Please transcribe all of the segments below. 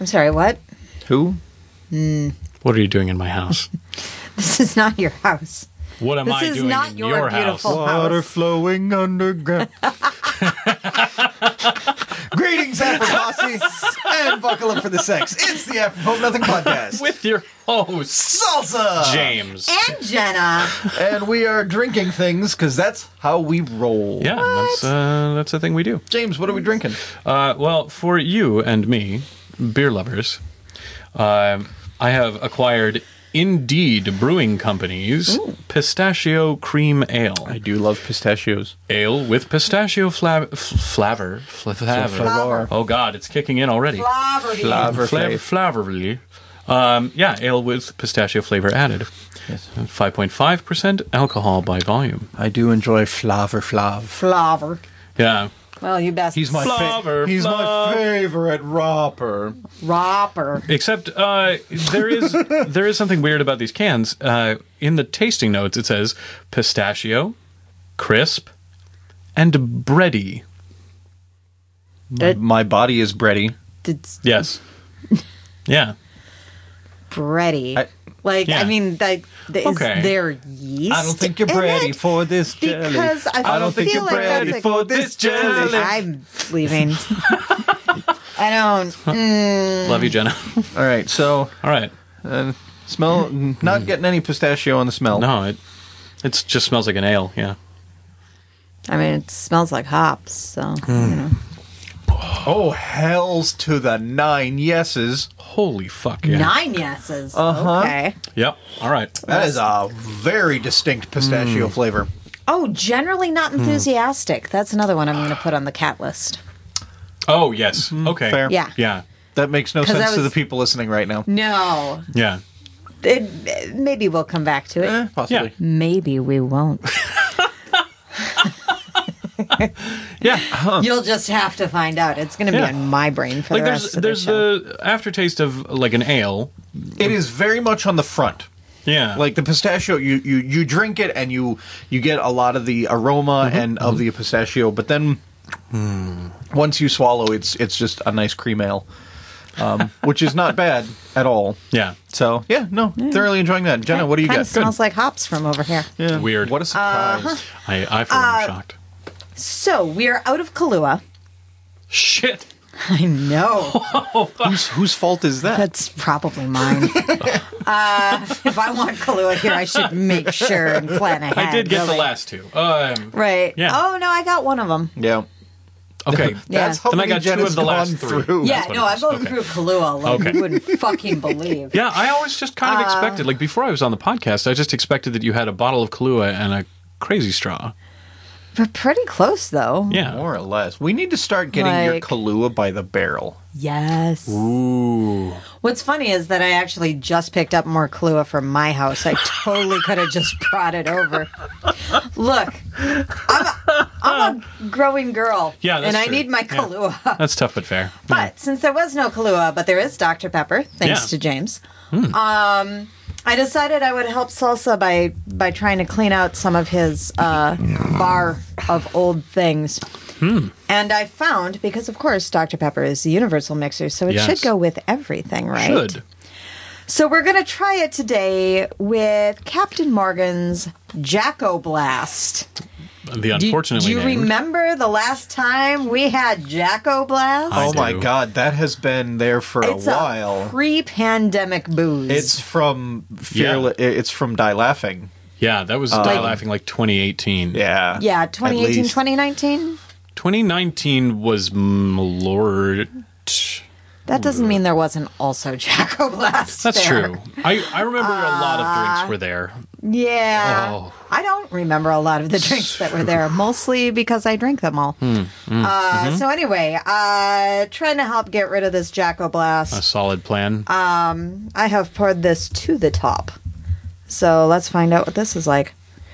sorry, what? Who? What are you doing in my house? This is not your house. What am I This is doing not in your your house? beautiful Water house. flowing underground. Greetings, Apple and buckle up for the sex. It's the Apropos Nothing podcast. With your host, Salsa! James. And Jenna. And we are drinking things, because that's how we roll. Yeah, that's a thing we do. James, what are we drinking? Well, for you and me, beer lovers, I have acquired Indeed Brewing Company's Pistachio Cream Ale. I do love pistachios. Ale with pistachio flavor. Oh, God, it's kicking in already. Flavorly. Yeah, ale with pistachio flavor added. Yes. 5.5% alcohol by volume. I do enjoy Flav. Flavor. Yeah. Well, you best. He's my my favorite rapper. Rapper. Except there is something weird about these cans. In the tasting notes, it says pistachio, crisp, and bready. My body is bready. It's Yes. Yeah. bready. Yeah. I mean, is Okay. there yeast? I don't think you're in ready it? for this jelly. Because I don't think feel you're like ready that's for this jelly. I'm leaving. I don't. Love you, Jenna. All right, so All right. smell. Not getting any pistachio on the smell. No, it just smells like an ale. Yeah. I mean, it smells like hops, so you know. Oh, hells to the 9 yeses. Holy fuck, yeah. 9 yeses. Uh-huh. Okay. Yep. All right. That is a very distinct pistachio flavor. Oh, generally not enthusiastic. That's another one I'm going to put on the cat list. Oh, yes. Okay. Fair. Yeah. Yeah. That makes no 'Cause sense that to the was- people listening right now. No. Yeah. Maybe we'll come back to it. Possibly. Maybe we won't. Yeah. You'll just have to find out. It's going to be Yeah. in my brain for Like the rest of the there's show. the aftertaste of like an ale. It is very much on the front. Yeah. Like the pistachio, you drink it and you get a lot of the aroma and of the pistachio, but then once you swallow, it's just a nice cream ale, which is not bad at all. Yeah. So thoroughly enjoying that. Jenna, what do you Kind got? of smells like hops from over here. Yeah. Weird. What a surprise! I feel shocked. So we're out of Kahlua. Shit. I know. Whose fault is that? That's probably mine. If I want Kahlua here, I should make sure and plan ahead. I did get the really. last two. Right. Yeah. Oh, no, I got one of them. Yeah. Okay. That's how Then I many got two Jenna's of the last gone three. through. Yeah, what no, it I've is. gone Okay. through Kahlua like Okay. you wouldn't fucking believe. Yeah, I always just kind of expected, like before I was on the podcast, I just expected that you had a bottle of Kahlua and a crazy straw. We're pretty close, though. Yeah. More or less. We need to start getting your Like- Kahlua by the barrel. Yes. Ooh. What's funny is that I actually just picked up more Kahlua from my house. I totally could have just brought it over. Look, I'm a growing girl. Yeah, that's and I true. need my Yeah. Kahlua. That's tough but fair. But since there was no Kahlua, but there is Dr. Pepper, thanks Yeah. to James, I decided I would help Salsa by trying to clean out some of his bar of old things. And I found, because of course Dr. Pepper is the universal mixer, so it Yes. should go with everything, right? Should. So we're going to try it today with Captain Morgan's Jacko Blast. The unfortunately Do you named. remember the last time we had Jacko Blast? I Oh my do. God, that has been there for It's a while. pre-pandemic booze. It's from It's from Die Laughing. Yeah, that was Die Laughing like 2018. Yeah. yeah, At 2018, least. 2019. 2019 was Lord. That doesn't mean there wasn't also Jacko Blast. That's there. true. I remember a lot of drinks were there. Yeah. Oh. I don't remember a lot of the drinks that were there, mostly because I drank them all. So anyway, trying to help get rid of this Jacko Blast. A solid plan. I have poured this to the top. So let's find out what this is like.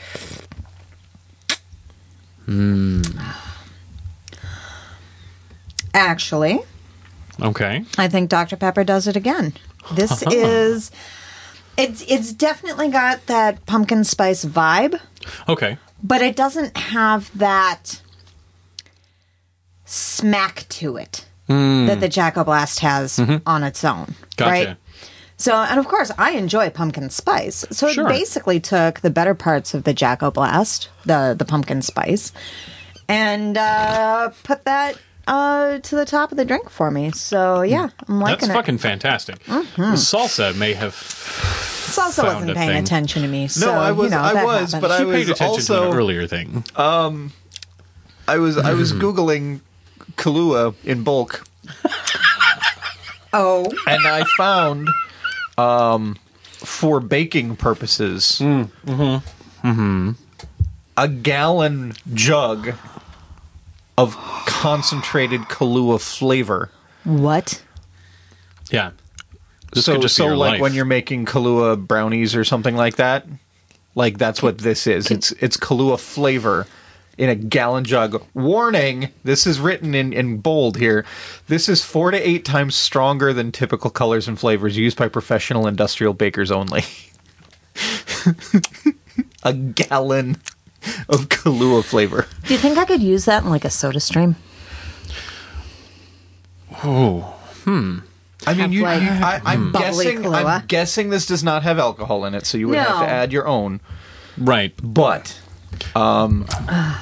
Actually, Okay. I think Dr. Pepper does it again. This is... It's definitely got that pumpkin spice vibe, Okay. but it doesn't have that smack to it. that the Jacko Blast has on its own. Gotcha. Right? So, and of course, I enjoy pumpkin spice. So Sure. it basically took the better parts of the Jacko Blast, the pumpkin spice, and put that to the top of the drink for me. So, yeah, I'm liking That's it. fucking fantastic. Salsa may have. Salsa found wasn't a paying thing. attention to me. So, I was, you know, I that was, happens. but I She paid was attention to also an earlier thing. I was Googling Kahlua in bulk, Oh. and I found for baking purposes a gallon jug of concentrated Kahlua flavor. What? Yeah. This so could just be your like life. when you're making Kahlua brownies or something like that, like that's what this is. It's Kahlua flavor in a gallon jug. Warning, this is written in bold here. This is 4 to 8 times stronger than typical colors and flavors used by professional industrial bakers only. A gallon of Kahlua flavor. Do you think I could use that in like a soda stream? I mean, Have, like, I'm bubbly guessing. Kahlua? I'm guessing this does not have alcohol in it, so you would have No. to add your own. Right. But Oh,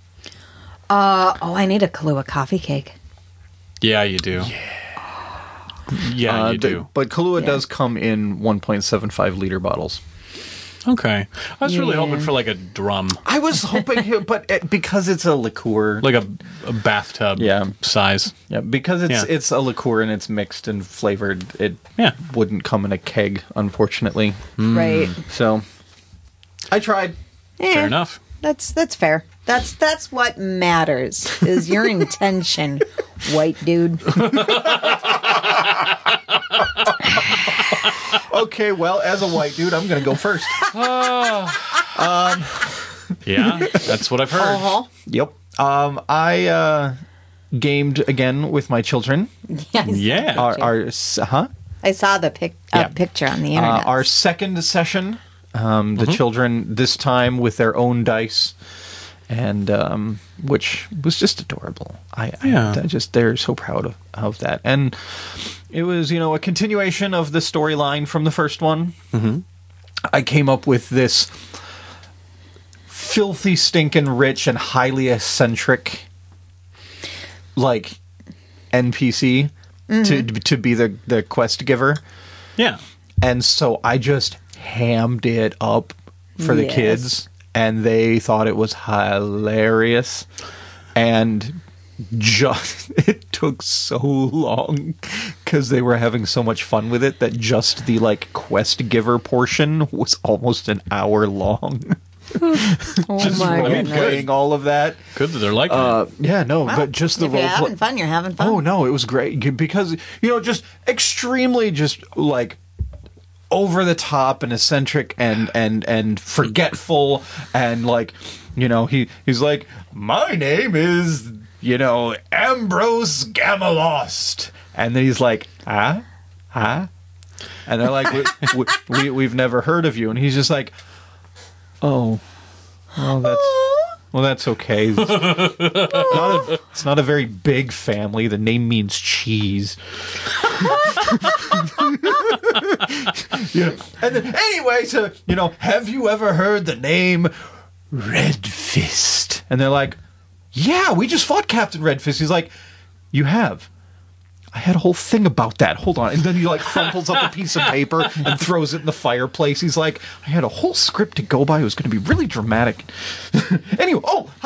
I need a Kahlua coffee cake. Yeah, you do. Yeah, you do. But Kahlua Yeah. does come in 1.75 liter bottles. Okay. I was really Yeah. hoping for like a drum. I was hoping, but because it's a liqueur, Like a bathtub Yeah. size. yeah, because Yeah. it's a liqueur and it's mixed and flavored, it Yeah. wouldn't come in a keg, unfortunately. Right. So I tried. Yeah, Fair enough. That's fair. That's what matters is your intention, white dude. Okay, well, as a white dude, I'm going to go first. Yeah, that's what I've heard. Uh-huh. Yep. I gamed again with my children. Yes. Yeah. I saw the Yeah. picture on the internet. Our second session, the children this time with their own dice, and which was just adorable. Yeah. They're so proud of that, and it was a continuation of the storyline from the first one. Mm-hmm. I came up with this filthy, stinking rich and highly eccentric, like NPC to be the quest giver. Yeah. And so I just hammed it up for the Yes. kids, and they thought it was hilarious. And just it took so long because they were having so much fun with it that just the quest giver portion was almost an hour long. oh my I mean, goodness. Playing all of that. Good that they're liking it. Yeah, no, Well, but just the if you're role play. having fun, you're having fun. Oh no, it was great because just extremely just over the top and eccentric and forgetful and he's like, my name is Ambrose Gamalost, and then he's like, huh, and they're like, we've never heard of you, and he's just like, oh, well, that's okay. It's not a very big family. The name means cheese. Yeah. And then, anyway, so, have you ever heard the name Red Fist? And they're like, yeah, we just fought Captain Red Fist. He's like, you have? I had a whole thing about that. Hold on. And then he crumples up a piece of paper and throws it in the fireplace. He's like, I had a whole script to go by. It was going to be really dramatic. Anyway,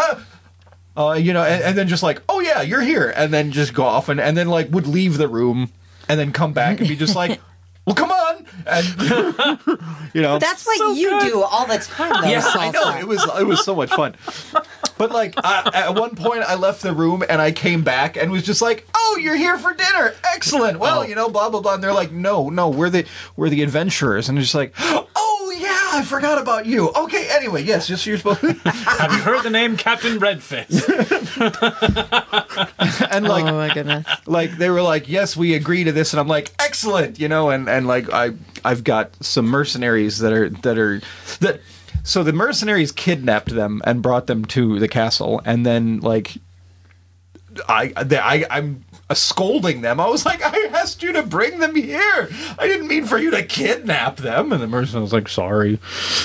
and then just oh yeah, you're here. And then just go off and then would leave the room and then come back and be just like, well, come on. And, That's what So you good. do all the time, though. yeah, I know. Salsa. It was so much fun. But at one point, I left the room and I came back and was just like, "Oh, you're here for dinner! Excellent! Well, blah blah blah." And they're like, "No, we're the adventurers." And it's just like, "Oh yeah, I forgot about you." Okay, anyway, yes, just you're supposed. Have you heard the name Captain Redfist? And Oh my goodness. they were like, "Yes, we agree to this," and I'm like, "Excellent," and I've got some mercenaries that. So the mercenaries kidnapped them and brought them to the castle, and then I'm scolding them. I was like, I asked you to bring them here. I didn't mean for you to kidnap them. And the merchant was like, sorry.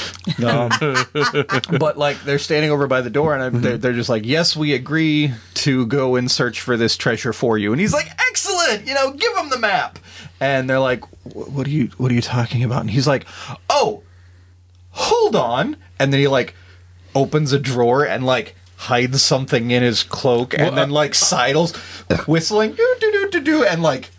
But like they're standing over by the door, and they're just like, yes, we agree to go and search for this treasure for you. And he's like, excellent, give them the map. And they're like, what are you talking about? And he's like, oh, hold on. And then he like opens a drawer and like hides something in his cloak, and then like sidles, whistling, do, and like,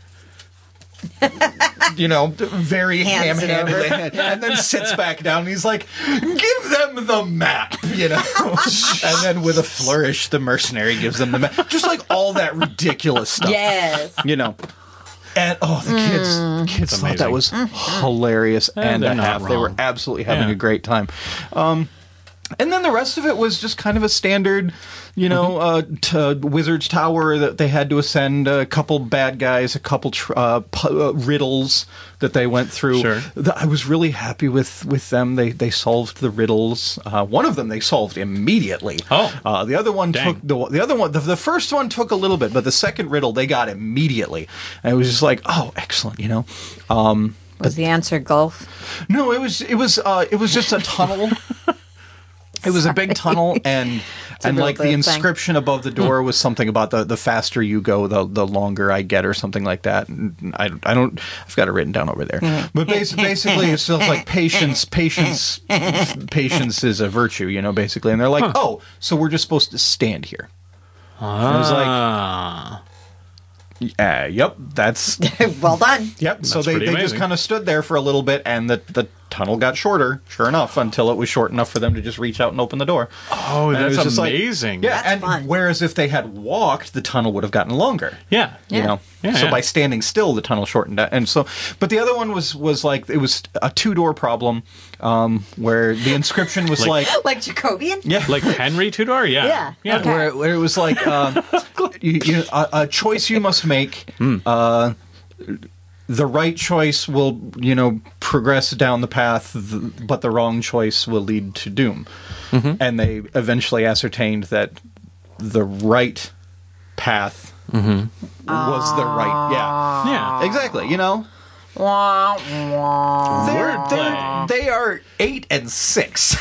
very ham-handed, and then sits back down. And he's like, "Give them the map," and then with a flourish, the mercenary gives them the map. Just like all that ridiculous stuff, Yes. And the kids thought that was hilarious and a half. They were absolutely having a great time. And then the rest of it was just kind of a standard, Wizard's Tower that they had to ascend, a couple bad guys, a couple riddles that they went through. Sure. I was really happy with them. They solved the riddles. One of them they solved immediately. Oh. The other one Dang. took the other one. The first one took a little bit, but the second riddle they got immediately. And it was just like, oh, excellent, Was the answer golf? No, it was just a tunnel. It was a big tunnel, and like the inscription above the door was something about the faster you go, the longer I get, or something like that. And I've got it written down over there. But basically, it's just like patience is a virtue, basically. And they're like, oh, so we're just supposed to stand here. I was like, yep, that's well done. Yep. So That's they pretty just amazing. kind of stood there for a little bit, and the tunnel got shorter, sure enough, until it was short enough for them to just reach out and open the door. Oh, And it that's was just like- amazing. yeah, That's fun. whereas if they had walked, the tunnel would have gotten longer. Yeah. Yeah. Yeah, So yeah. by standing still, the tunnel shortened out. And so, but the other one was like, it was a 2-door problem, where the inscription was like Like Jacobian? yeah. Like Henry Tudor? Yeah. Yeah. Okay. Where it was like a choice you must make. The right choice will, progress down the path, but the wrong choice will lead to doom. And they eventually ascertained that the right path was the right. Yeah, Yeah. exactly. Wah, wah. Wordplay. They are 8 and 6.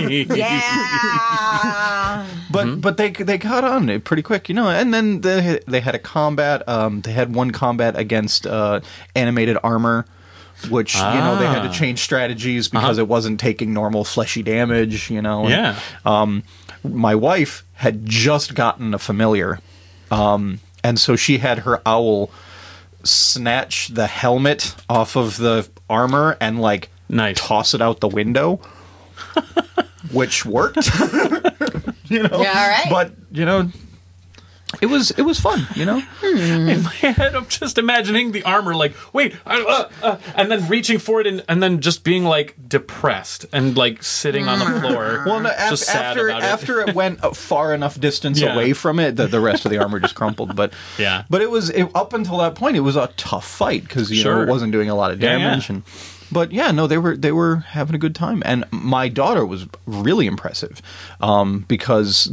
Yeah. But they got on it pretty quick, and then they had a combat. They had one combat against animated armor, which they had to change strategies because it wasn't taking normal fleshy damage. Yeah. My wife had just gotten a familiar, and so she had her owl snatch the helmet off of the armor and like Nice. toss it out the window. Which worked, Yeah, all right. But it was fun, In my head, I'm just imagining the armor like, wait, and then reaching for it and then just being like depressed and like sitting on the floor. Well, no, just sad about after it went a far enough distance Yeah. away from it, the rest of the armor just crumpled. But Yeah. but up until that point, it was a tough fight because Sure. it wasn't doing a lot of Yeah, damage yeah. But yeah, no, they were having a good time, and my daughter was really impressive because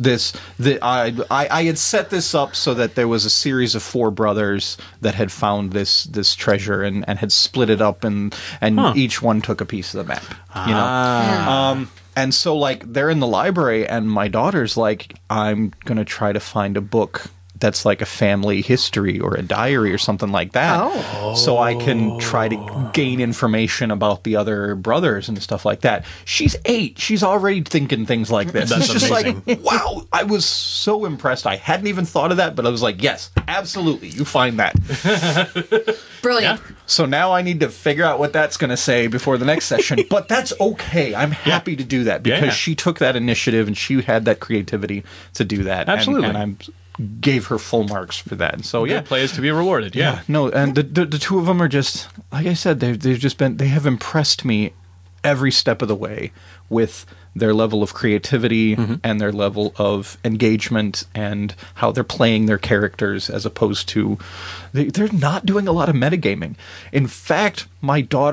I had set this up so that there was a series of 4 brothers that had found this treasure and had split it up, and each one took a piece of the map. And so like they're in the library, and my daughter's like, I'm gonna try to find a book that's like a family history or a diary or something like that. So I can try to gain information about the other brothers and stuff like that. She's 8. She's already thinking things like this. That's It's just amazing. like, wow, I was so impressed. I hadn't even thought of that, but I was like, yes, absolutely, you find that. Brilliant. So now I need to figure out what that's going to say before the next session. But that's okay. I'm happy to do that because Yeah. she took that initiative and she had that creativity to do that. Absolutely. And I gave her full marks for that. And so, Good play is to be rewarded. Yeah. no, and the 2 of them are just, like I said, they have impressed me every step of the way with their level of creativity and their level of engagement and how they're playing their characters, as opposed to they're not doing a lot of metagaming. In fact, my daughter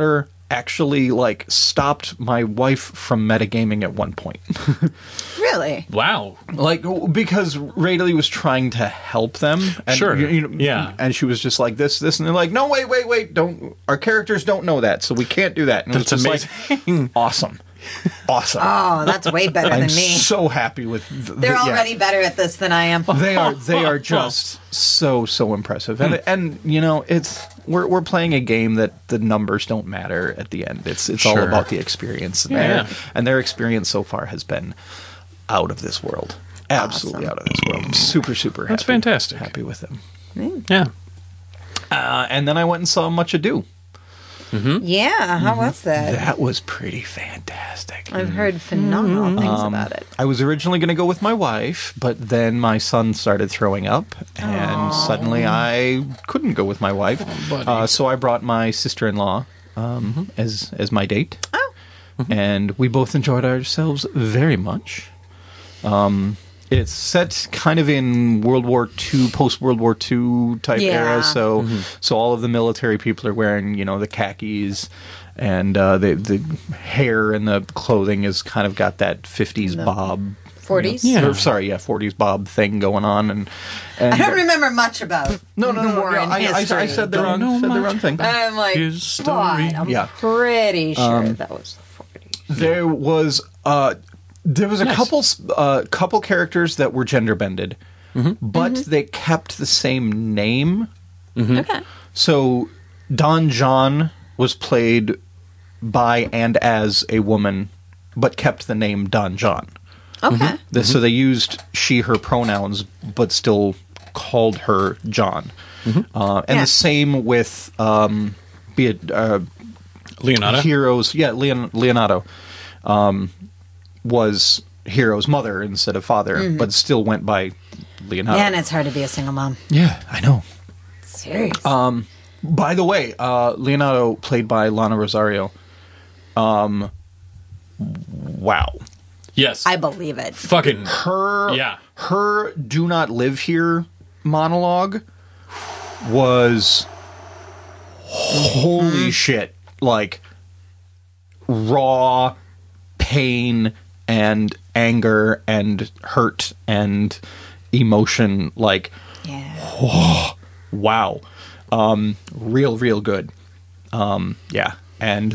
actually like stopped my wife from metagaming at one point. Really? Wow. Like, because Rayleigh was trying to help them. And, Sure. Yeah. And she was just like, this, and they're like, no, wait, don't, our characters don't know that, so we can't do that. And That's it was amazing. just like, awesome. Oh, that's way better I'm than me. so happy with They're already better at this than I am. They are just so impressive. And you know, we're playing a game that the numbers don't matter at the end. It's all Sure. about the experience. Yeah. And their experience so far has been out of this world. Absolutely Awesome. out of this world. I'm super happy. That's fantastic. Happy with them. Yeah. And then I went and saw Much Ado. Yeah, how was that? That was pretty fantastic. I've heard phenomenal things about it. I was originally going to go with my wife, but then my son started throwing up, and suddenly I couldn't go with my wife. buddy. So I brought my sister-in-law as my date, Oh. and we both enjoyed ourselves very much. It's set kind of in World War II, post-World War II type Yeah. era, so all of the military people are wearing, you know, the khakis, and the hair and the clothing has kind of got that 50s bob. 40s? Yeah. Or, sorry, 40s bob thing going on, and I don't remember much about no, the war in I history. said the Don't know wrong much thing. I'm like, His story. but I'm Yeah. pretty sure that was the 40s. There was a Nice. couple characters that were gender bended, but they kept the same name. Okay. So Don John was played by and as a woman, but kept the name Don John. Okay. So they used she, her pronouns, but still called her John. And Yeah. the same with Leonardo. Heroes. Yeah, Leonardo was Hero's mother instead of father, but still went by Leonardo. Man, it's hard to be a single mom. Yeah, I know. Serious. By the way, Leonardo, played by Lana Rosario. Wow. Yes. I believe it. Fucking. Her Yeah. her "Do Not Live Here" monologue was holy shit, like raw pain and anger and hurt and emotion, like Yeah. wow. Real good. Yeah. And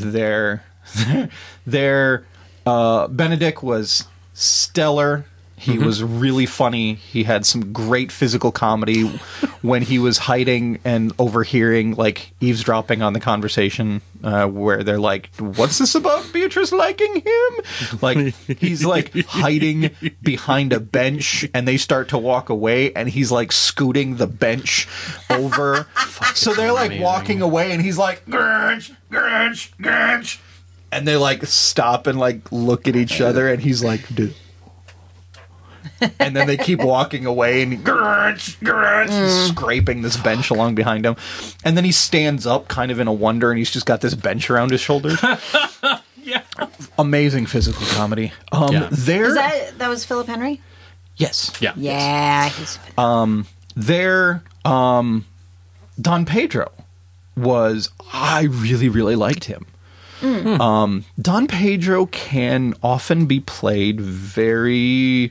their Benedict was stellar. He was really funny. He had some great physical comedy when he was hiding and overhearing, like, eavesdropping on the conversation, where they're like, what's this about Beatrice liking him? Like, he's, like, hiding behind a bench, and they start to walk away, and he's, like, scooting the bench over. So they're, like, amazing. walking away, and he's like, Grinch, Grinch, Grinch. And they, like, stop and, like, look at each other, and he's like, dude. And then they keep walking away, and he's scraping this bench along behind him. And then he stands up kind of in a wonder, and he's just got this bench around his shoulders. Yeah. Amazing physical comedy. Yeah. There, Is that was Philip Henry? yes. Yeah. Yeah, he's There, Don Pedro was, I really liked him. Don Pedro can often be played very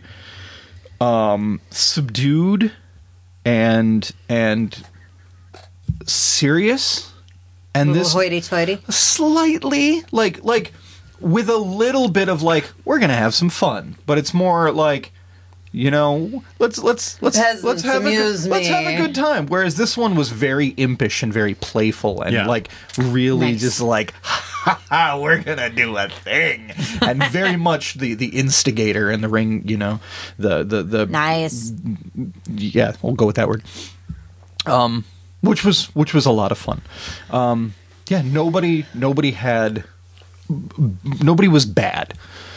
subdued and serious, and this hoity-toity. slightly like with a little bit of like, we're gonna have some fun, but it's more like, you know, let's Peasants, have amuse let's have a me. good time. Whereas this one was very impish and very playful and Yeah. like really Nice. just like, ha ha, we're gonna do a thing, and very much the instigator in the ring. You know, the Nice. yeah, we'll go with that word. Which was a lot of fun. Yeah, nobody was bad.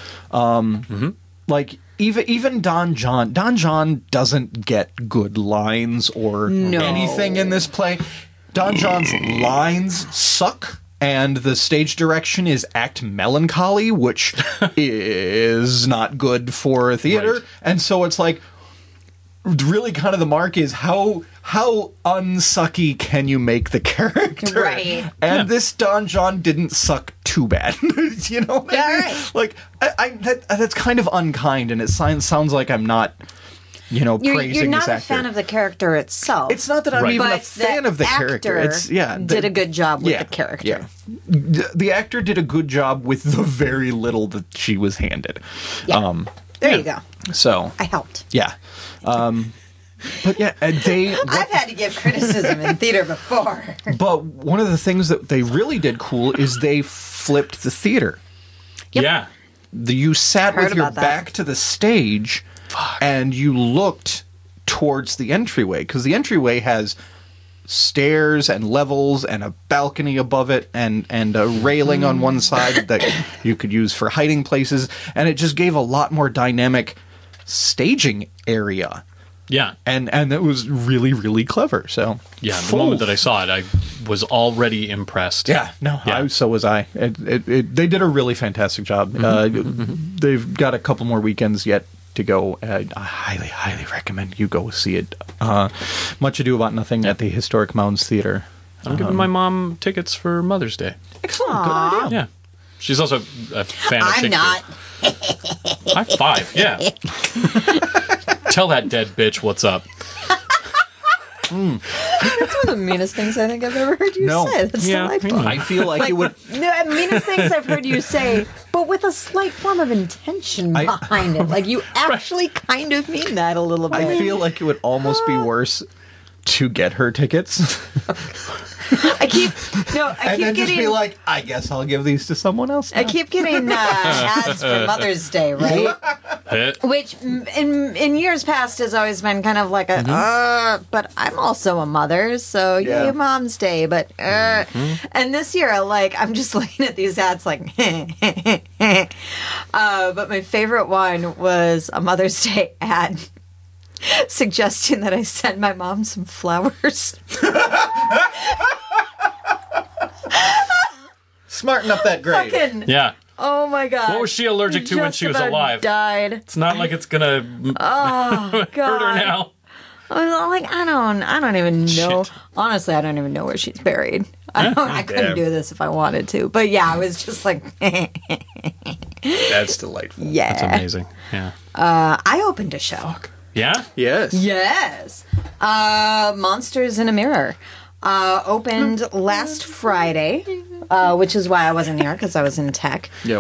Like even Don John doesn't get good lines or No. anything in this play. Don John's lines suck, and the stage direction is act melancholy, which is not good for a theater. Right. And so it's like, really kind of the mark is how how unsucky can you make the character? Right. And this Don John didn't suck too bad. You know what I mean? Right. Like, that's kind of unkind, and it sounds like I'm not, praising You're not this a actor. fan of the character itself. It's not that I'm Right. even a but fan of the character. It's did a good job with the character. Yeah. The actor did a good job with the very little that she was handed. Yeah. There you go. So I helped. yeah. But yeah, I've had to give criticism in theater before. But one of the things that they really did cool is they flipped the theater. Yeah. You sat Heard with your about that. back to the stage, and you looked towards the entryway, because the entryway has stairs and levels and a balcony above it and a railing on one side that you could use for hiding places, and it just gave a lot more dynamic staging area. Yeah. And it was really, really clever. So Yeah, the moment that I saw it, I was already impressed. yeah, no, Yeah. so was I. They did a really fantastic job. They've got a couple more weekends yet to go. I highly, highly recommend you go see it. Much Ado About Nothing at the Historic Mounds Theater. I'm giving my mom tickets for Mother's Day. Excellent, good idea. Yeah. She's also a fan of I'm Shakespeare. not. High five, yeah. Tell that dead bitch what's up. That's one of the meanest things I think I've ever heard you No. say. That's Yeah, delightful. I feel like it would. The meanest things I've heard you say, but with a slight form of intention behind it. Like you actually kind of mean that a little bit. I feel like it would almost be worse to get her tickets I keep and then just getting be like, I guess I'll give these to someone else now. I keep getting ads for Mother's Day, right? Which in years past has always been kind of like a, but I'm also a mother, so Yeah. yay, Mom's Day. But and this year, like I'm just looking at these ads, like, but my favorite one was a Mother's Day ad suggesting that I send my mom some flowers. Smarten up that grade. Fucking, Yeah. oh my god! What was she allergic to when Just she was about alive? Died. It's not like it's gonna Oh hurt her god! now. I was like, I don't even know. Shit. Honestly, I don't even know where she's buried. I couldn't Damn. do this if I wanted to. But yeah, I was just like, That's delightful. yeah. That's amazing. Yeah. I opened a show. Yeah? Yes. Yes. Monsters in a Mirror. Opened last Friday, which is why I wasn't here because I was in tech. Yep.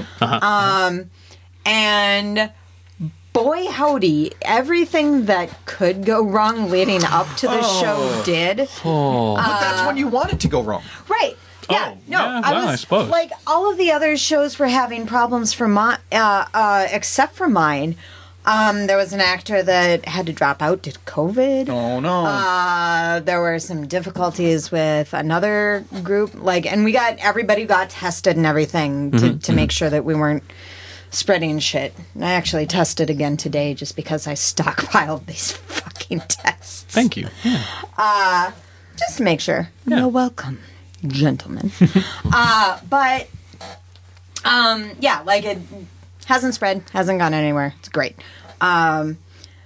And boy, howdy, everything that could go wrong leading up to the show did. But that's when you want it to go wrong. Right. Yeah. Oh, No, yeah, well, I suppose. like all of the other shows were having problems for except for mine. There was an actor that had to drop out due to COVID. Oh no. There were some difficulties with another group, and everybody got tested and everything to make sure that we weren't spreading shit. And I actually tested again today just because I stockpiled these fucking tests. Thank you. Yeah. Just to make sure. Yeah. You're welcome, gentlemen. But it hasn't spread, hasn't gone anywhere. It's great. But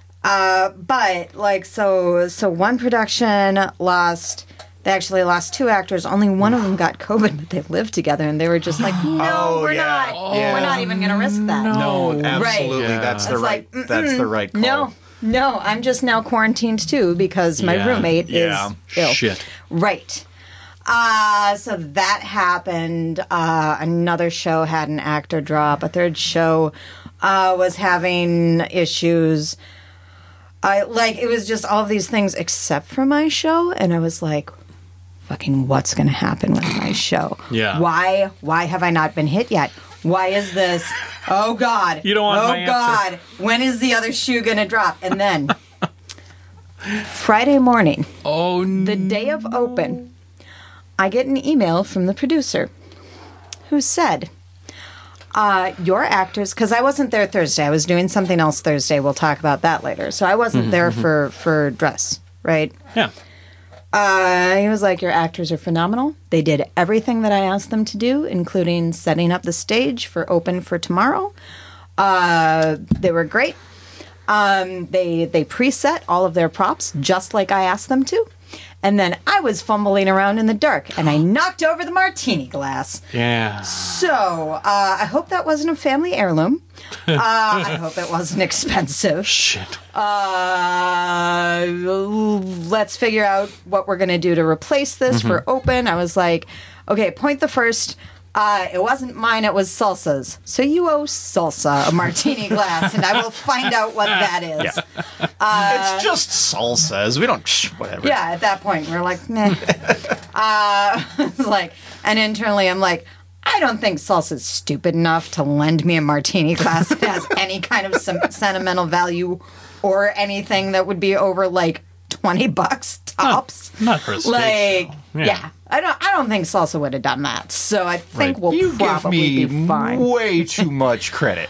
so one production lost. They actually lost 2 actors. Only one of them got COVID, but they lived together, and they were just like, "No, Oh, we're yeah. not. Yeah. We're not even going to risk that." No, Right. absolutely. Yeah. That's the It's right. like, That's the right call. No, I'm just now quarantined too because my Yeah. roommate Yeah. is ill. Shit. Right. So that happened. Another show had an actor drop. A third show was having issues. It was just all of these things except for my show, and I was like, fucking what's going to happen with my show? Yeah. Why have I not been hit yet? Why is this? Oh God! You don't want my Oh answer. God! When is the other shoe going to drop? And then Friday morning, Oh, the day of open, I get an email from the producer who said, your actors, because I wasn't there Thursday. I was doing something else Thursday. We'll talk about that later. So I wasn't there for dress, right? yeah. He was like, your actors are phenomenal. They did everything that I asked them to do, including setting up the stage for open for tomorrow. They were great. They preset all of their props just like I asked them to. And then I was fumbling around in the dark, and I knocked over the martini glass. Yeah. So, I hope that wasn't a family heirloom. I hope it wasn't expensive. Shit. Let's figure out what we're going to do to replace this for open. I was like, okay, point the first. It wasn't mine, it was Salsa's. So you owe Salsa a martini glass, and I will find out what that is. It's just salsas. We don't, whatever. Yeah, at that point, we're like, meh. And internally, I'm like, I don't think Salsa's stupid enough to lend me a martini glass that has any kind of sentimental value or anything that would be over, like, $20 tops. Not for a stage show. Yeah. I don't think Salsa would have done that. So I think we'll You give probably me be fine. way too much credit.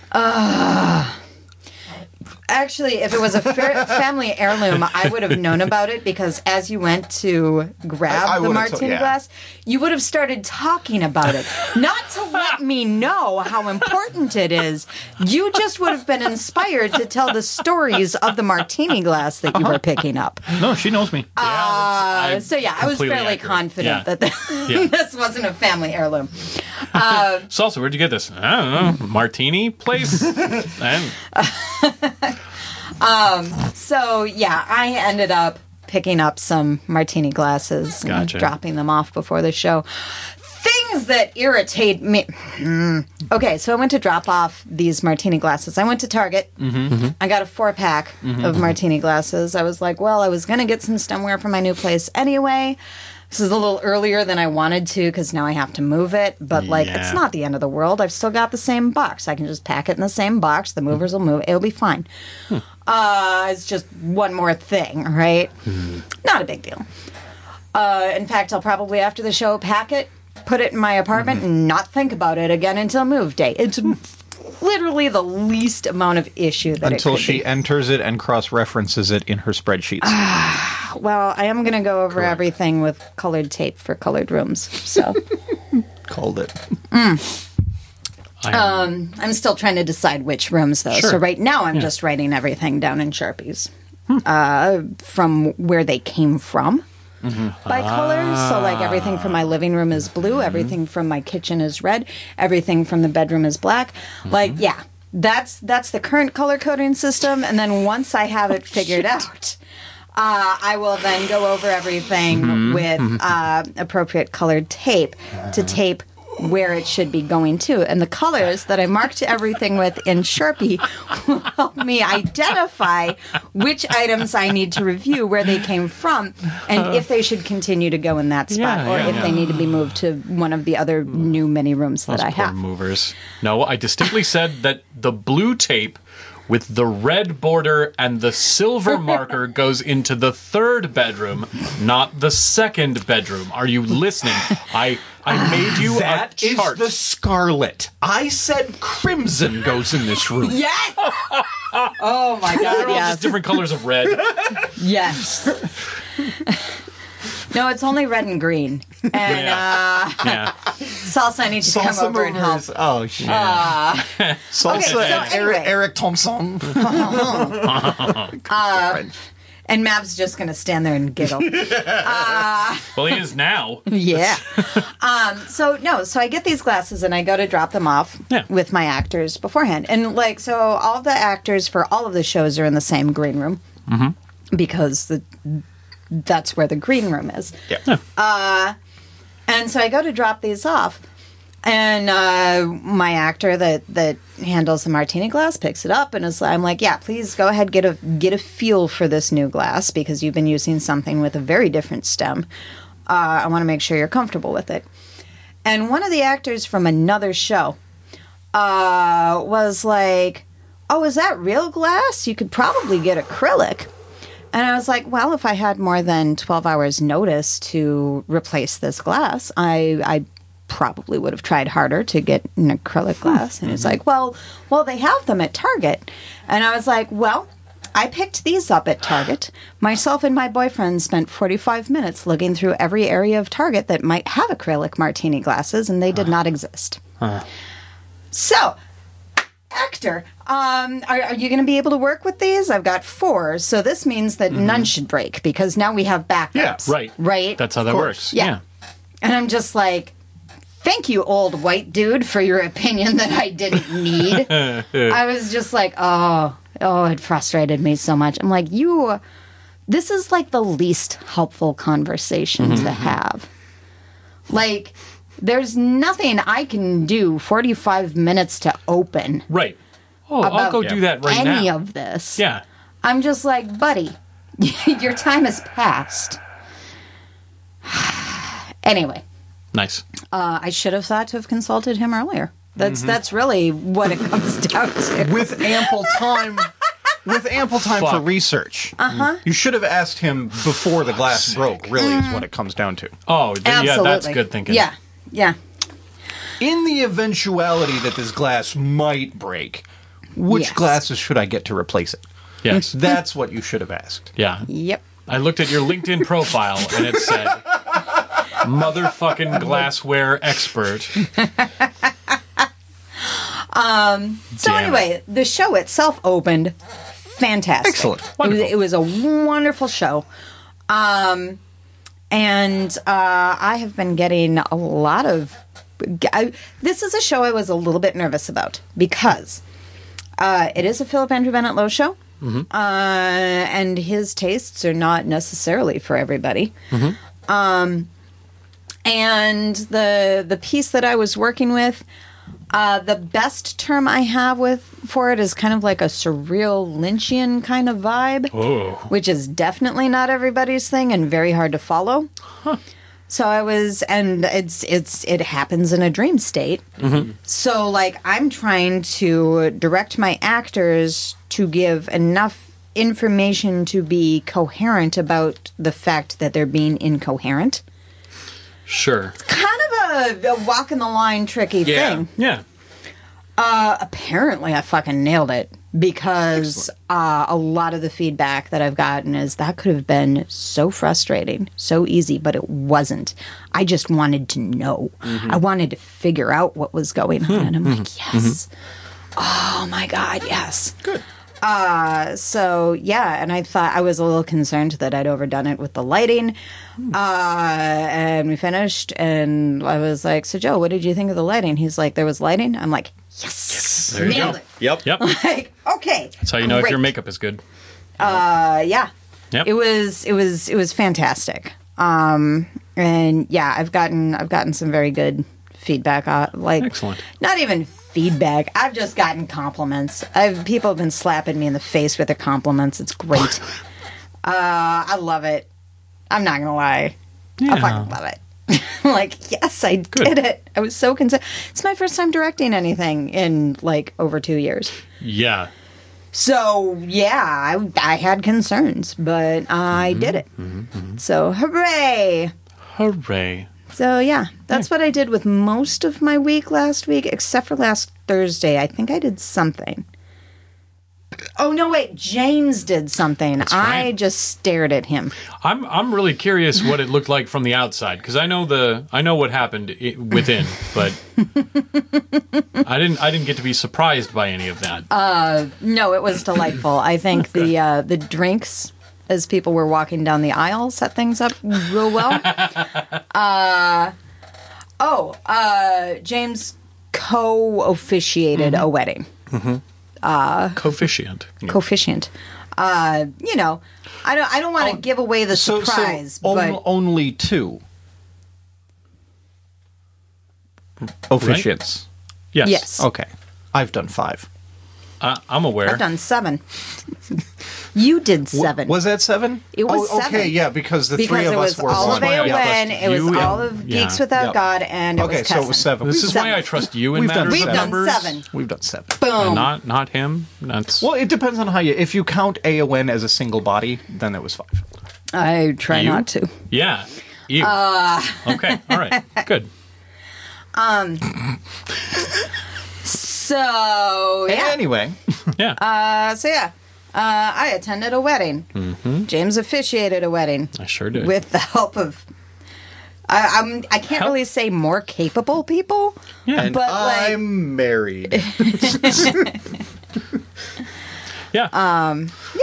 Actually, if it was a family heirloom, I would have known about it because as you went to grab I the would've martini glass, you would have started talking about it. Not to let me know how important it is. You just would have been inspired to tell the stories of the martini glass that you were picking up. No, she knows me. I was completely fairly accurate. confident Yeah. that Yeah. this wasn't a family heirloom. Salsa, where'd you get this? I don't know. Martini place? So, yeah, I ended up picking up some martini glasses and Gotcha. dropping them off before the show. Things that irritate me. Okay, so I went to drop off these martini glasses. I went to Target. I got a 4-pack of martini glasses. I was like, well, I was going to get some stemware for my new place anyway. This is a little earlier than I wanted to because now I have to move it. But, it's not the end of the world. I've still got the same box. I can just pack it in the same box. The movers will move. It'll be fine. It's just one more thing, right? Not a big deal. In fact, I'll probably, after the show, pack it, put it in my apartment, and not think about it again until move day. It's literally the least amount of issue that Until it could she be. enters it and cross-references it in her spreadsheets. Well, I am going to go over everything with colored tape for colored rooms, so... Called it. I'm still trying to decide which rooms, though. Sure. So right now I'm just writing everything down in Sharpies from where they came from by colors. So, like, everything from my living room is blue, everything from my kitchen is red, everything from the bedroom is black. Like, yeah, that's the current color coding system. And then once I have it figured out, I will then go over everything with appropriate colored tape to tape where it should be going to. And the colors that I marked everything with in Sharpie will help me identify which items I need to review, where they came from, and if they should continue to go in that spot, or if they need to be moved to one of the other new mini rooms that I Poor have. movers. No, I distinctly said that the blue tape with the red border and the silver marker goes into the third bedroom, not the second bedroom. Are you listening? I made you That a is chart. the scarlet. I said crimson goes in this room. Yes! Oh my God, They're all yes. just different colors of red. Yes. No, it's only red and green. And Yeah. Salsa, I need to come over and help. Oh, shit. Salsa Okay, so and anyway. Eric Thompson. And Mav's just going to stand there and giggle. Well, he is now. Yeah. So I get these glasses and I go to drop them off with my actors beforehand. And so all the actors for all of the shows are in the same green room because that's where the green room is. Yeah. And so I go to drop these off, and my actor that handles the martini glass picks it up, and I'm like, yeah, please go ahead, get a feel for this new glass because you've been using something with a very different stem. I want to make sure you're comfortable with it. And one of the actors from another show was like, oh, is that real glass? You could probably get acrylic. And I was like, well, if I had more than 12 hours notice to replace this glass, I probably would have tried harder to get an acrylic glass. And he's like, well, they have them at Target. And I was like, well, I picked these up at Target. Myself and my boyfriend spent 45 minutes looking through every area of Target that might have acrylic martini glasses, and they did not exist. So Hector, are you going to be able to work with these? I've got 4, so this means that none should break because now we have backups. Yeah, Right. Right? That's how that works. Yeah. And I'm just like, thank you, old white dude, for your opinion that I didn't need. I was just like, oh, it frustrated me so much. I'm like, this is like the least helpful conversation to have. Like, there's nothing I can do 45 minutes to open Right. Oh, I'll about go do that right now. any of this. Yeah. I'm just like, buddy, your time has passed. Anyway, Nice. I should have thought to have consulted him earlier. That's really what it comes down to. With ample time. With ample time for Fuck. research. You should have asked him before the glass broke, really, is what it comes down to. Oh, yeah, Absolutely. that's good thinking. Yeah, yeah. In the eventuality that this glass might break, which Yes. glasses should I get to replace it? Yes. That's what you should have asked. Yeah. Yep. I looked at your LinkedIn profile and it said, motherfucking glassware expert. So Damn anyway, the show itself opened fantastic. Excellent. Wonderful. It was a wonderful show. And I have been getting a lot of... this is a show I was a little bit nervous about because it is a Philip Andrew Bennett Lowe show. And his tastes are not necessarily for everybody. And the piece that I was working with, the best term I have for it is kind of like a surreal Lynchian kind of vibe, which is definitely not everybody's thing and very hard to follow. So I was, and it happens in a dream state. So like I'm trying to direct my actors to give enough information to be coherent about the fact that they're being incoherent. Sure. Kind of a walk in the line tricky thing. Yeah. Apparently I fucking nailed it because a lot of the feedback that I've gotten is that could have been so frustrating, so easy, but it wasn't. I just wanted to know. I wanted to figure out what was going on. And I'm like, yes. Oh my God, yes. Good. So yeah, and I thought I was a little concerned that I'd overdone it with the lighting. And we finished, and I was like, "So Joe, what did you think of the lighting?" He's like, "There was lighting." I'm like, "Yes, There you nailed go. it." Yep. Yep. Like, okay, That's how you know if great. your makeup is good. Yeah, Yep. it was fantastic. And yeah, I've gotten some very good feedback. Like, Excellent. Not even feedback. I've just gotten compliments. People have been slapping me in the face with their compliments. It's great. I love it. I'm not gonna lie. I fucking love it. I'm like, yes, I did it. I was so concerned. It's my first time directing anything in like over 2 years. Yeah. So yeah, I had concerns, but I did it. So hooray! Hooray. So yeah, that's what I did with most of my week last week, except for last Thursday. I think I did something. Oh no, wait, James did something. right. I just stared at him. I'm really curious what it looked like from the outside because I know what happened within, but I didn't get to be surprised by any of that. No, it was delightful. I think the drinks, as people were walking down the aisle, set things up real well. James co-officiated a wedding. Coefficient. Coefficient. I don't want to give away the surprise, but only 2 officiants. Yes. yes, Okay. I've done 5. I'm aware. I've done 7. You did 7. Was that 7? It was Okay, 7. yeah, because the because 3 of it us was were all one. of why I AON, trust it was you all and- of yeah. Geeks Without Yep. God, and it Okay, was so it Kessin. was 7. This is why 7. I trust you in We've done matters We've of done numbers. 7. We've done 7. Boom. Not him. That's Well, it depends on how if you count AON as a single body, then it was 5. I try You? not to. yeah. You. Okay. All right. Good. So yeah. Anyway, Yeah. I attended a wedding. James officiated a wedding I sure did. with the help of I can't really say more capable people. Yeah. And But, like- I'm married. Yeah.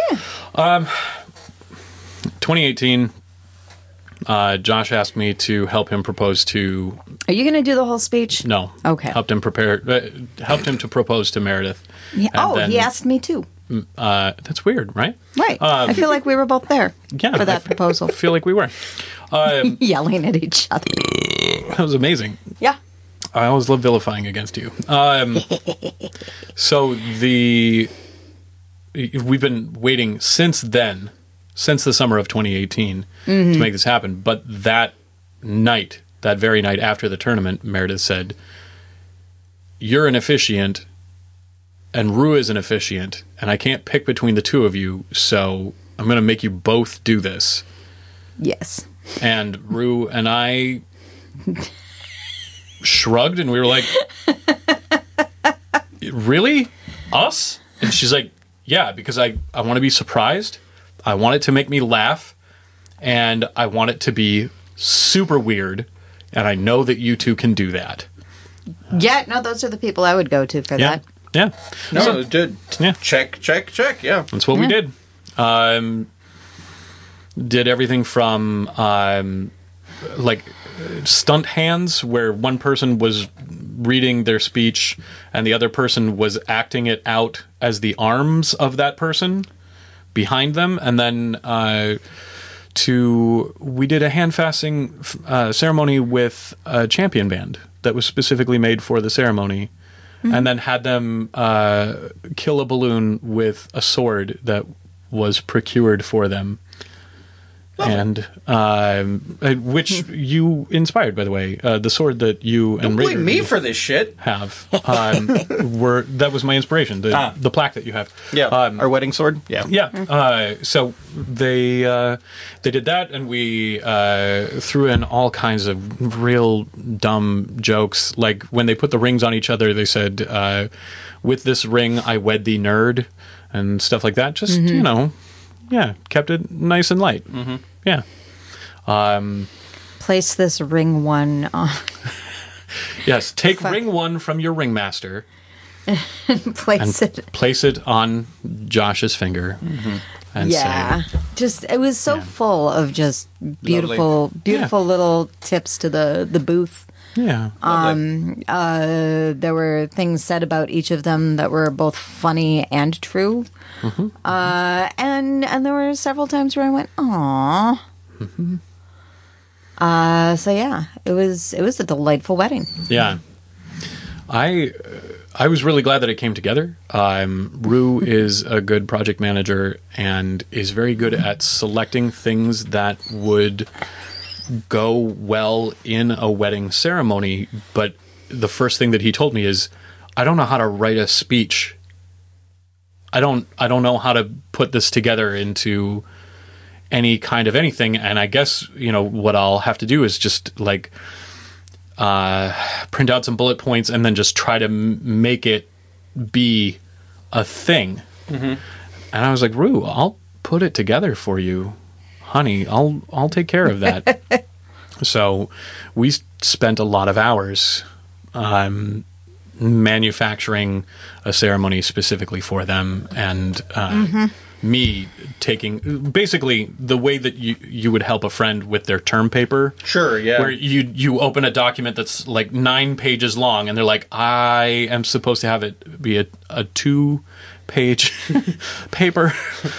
2018, Josh asked me to help him propose to... Are you going to do the whole speech? No. Okay. Helped him to propose to Meredith. Yeah. And Oh, then- he asked me too. That's weird, right? Right. I feel like we were both there Yeah. for that proposal. I feel like we were. Yelling at each other. That was amazing. Yeah. I always love vilifying against you. So we've been waiting since then, since the summer of 2018, to make this happen. But that very night after the tournament, Meredith said, "You're an officiant, and Rue is an officiant, and I can't pick between the two of you, so I'm going to make you both do this." Yes. And Rue and I shrugged, and we were like, "Really? Us?" And she's like, "Yeah, because I want to be surprised. I want it to make me laugh, and I want it to be super weird, and I know that you two can do that." Yeah, no, those are the people I would go to for Yeah. that. Yeah. No, dude. Yeah. Check. Yeah. That's what we did. Did everything from like stunt hands, where one person was reading their speech and the other person was acting it out as the arms of that person behind them, and then we did a hand fasting ceremony with a champion band that was specifically made for the ceremony. And then had them kill a balloon with a sword that was procured for them. And which you inspired, by the way. The sword that you Don't and blame Raider me for this shit. have that was my inspiration. The plaque that you have. Yeah. Our wedding sword. Yeah. Yeah. So they did that, and we threw in all kinds of real dumb jokes. Like when they put the rings on each other, they said, "With this ring, I wed thee, nerd," and stuff like that. Just kept it nice and light. Mm-hmm. Yeah. Place this ring one on. Yes. Take ring one from your ringmaster. Place it. Place it on Josh's finger, and Yeah. say, It was so full of just beautiful little tips to the booth. "Yeah, There were things said about each of them that were both funny and true. And there were several times where I went, "Aw." So yeah, it was a delightful wedding. yeah." I was really glad that it came together. Rue is a good project manager and is very good at selecting things that would go well in a wedding ceremony. But the first thing that he told me is, "I don't know how to write a speech. I don't know how to put this together into any kind of anything. And I guess, what I'll have to do is just like print out some bullet points and then just try to make it be a thing." Mm-hmm. And I was like, "Rue, I'll put it together for you, honey. I'll take care of that." So we spent a lot of hours manufacturing a ceremony specifically for them, and me taking basically the way that you would help a friend with their term paper. Sure, yeah. Where you open a document that's like 9 pages long, and they're like, "I am supposed to have it be a 2-page paper,"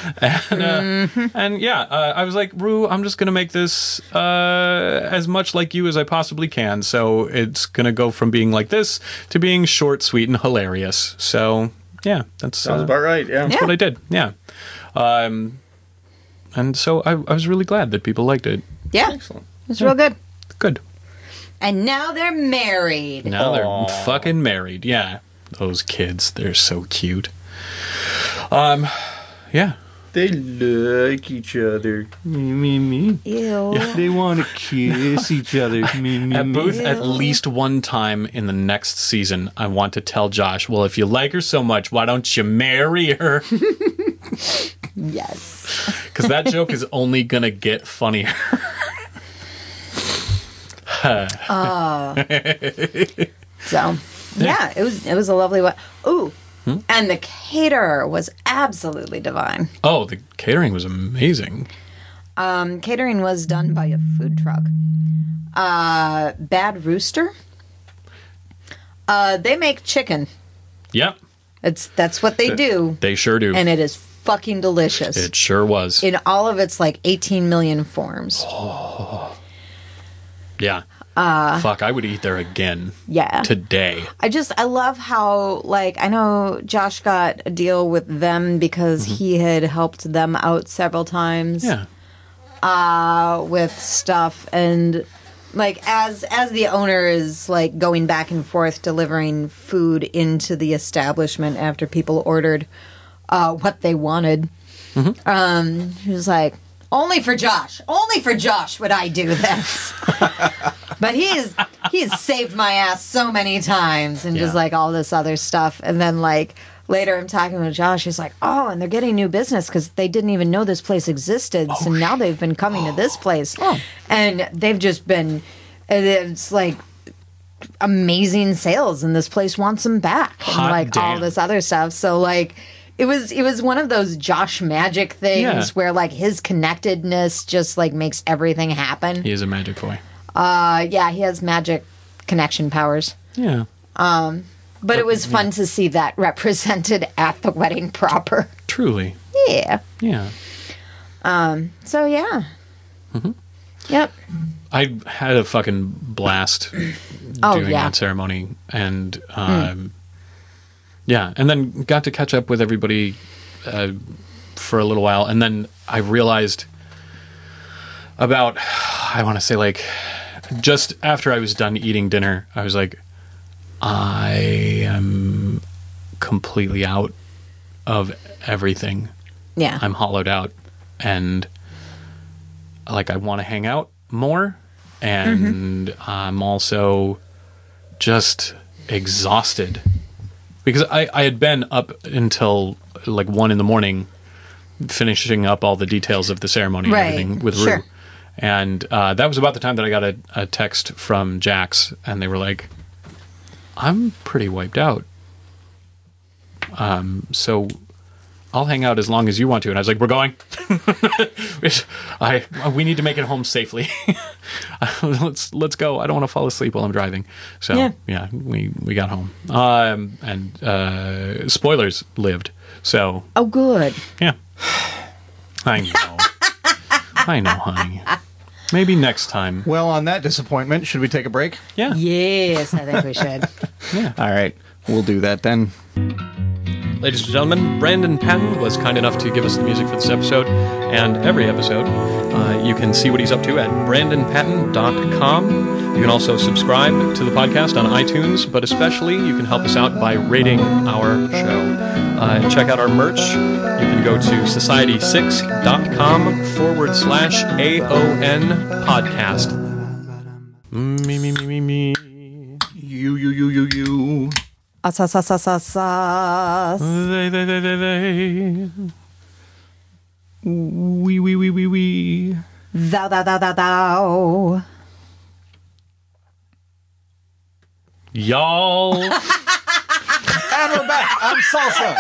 and I was like, "Rue, I'm just gonna make this as much like you as I possibly can. So it's gonna go from being like this to being short, sweet, and hilarious." So yeah, that's Sounds about right. Yeah. that's what I did. Yeah. And so I was really glad that people liked it. Yeah, Excellent. it was real good. Good. And now they're married. Now they're fucking married. Yeah. Those kids, they're so cute. Yeah. They like each other. Me. Ew. They want to kiss each other. Me. At Booth, at least one time in the next season, I want to tell Josh, well, if you like her so much, why don't you marry her? Yes. Because that joke is only going to get funnier. So, yeah, it was a lovely one. Ooh, and the caterer was absolutely divine. Oh, the catering was amazing. Catering was done by a food truck. Bad Rooster. They make chicken. Yep, That's what they do, they sure do. and it is fucking delicious. It sure was. In all of its like 18 million forms. Yeah. Fuck, I would eat there again. Yeah. Today. I love how, like, I know Josh got a deal with them because he had helped them out several times. Yeah. With stuff, and like as the owner is like going back and forth delivering food into the establishment after people ordered what they wanted, he was like, only for Josh would I do this. But he's saved my ass so many times, and just Yeah. like all this other stuff. And then like later I'm talking with Josh, he's like, oh, and they're getting new business because they didn't even know this place existed. So now they've been coming to this place. And they've just been, it's like amazing sales, and this place wants them back. And Hot like all damn. this other stuff. So like it was one of those Josh magic things Yeah. where like his connectedness just like makes everything happen. He is a magic boy. Yeah, he has magic connection powers. Yeah. But it was fun to see that represented at the wedding proper. Truly. Yeah. Yeah. So yeah. Yep. I had a fucking blast doing yeah. that ceremony, and yeah, and then got to catch up with everybody for a little while, and then I realized about, I want to say like just after I was done eating dinner, I was like, I am completely out of everything. Yeah. I'm hollowed out, and like I want to hang out more, and I'm also just exhausted because I had been up until like 1 a.m. finishing up all the details of the ceremony Right, and everything with sure. Rue. And that was about the time that I got a text from Jax, and they were like, I'm pretty wiped out. So I'll hang out as long as you want to. And I was like, we're going. We need to make it home safely. Let's go. I don't want to fall asleep while I'm driving. So yeah, we got home. And spoilers lived. So Oh, good. yeah, I know. I know, honey. Maybe next time. Well, on that disappointment, should we take a break? Yeah. Yes, I think we should. All right, we'll do that then. Ladies and gentlemen, Brandon Patton was kind enough to give us the music for this episode and every episode. You can see what he's up to at brandonpatton.com. You can also subscribe to the podcast on iTunes, but especially you can help us out by rating our show. Check out our merch. You can go to society6.com/AON podcast. Me. You. Us. They. We. Thou. Y'all. And we're back. I'm Salsa.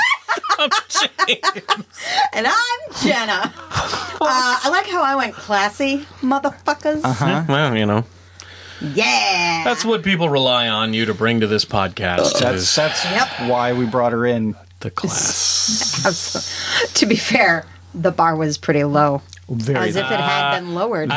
And I'm Jenna. I like how I went classy, motherfuckers. Well, you know. Yeah. That's what people rely on you to bring to this podcast. That's Yep. why we brought her in. the class. To be fair, the bar was pretty low. Very As if it had been lowered.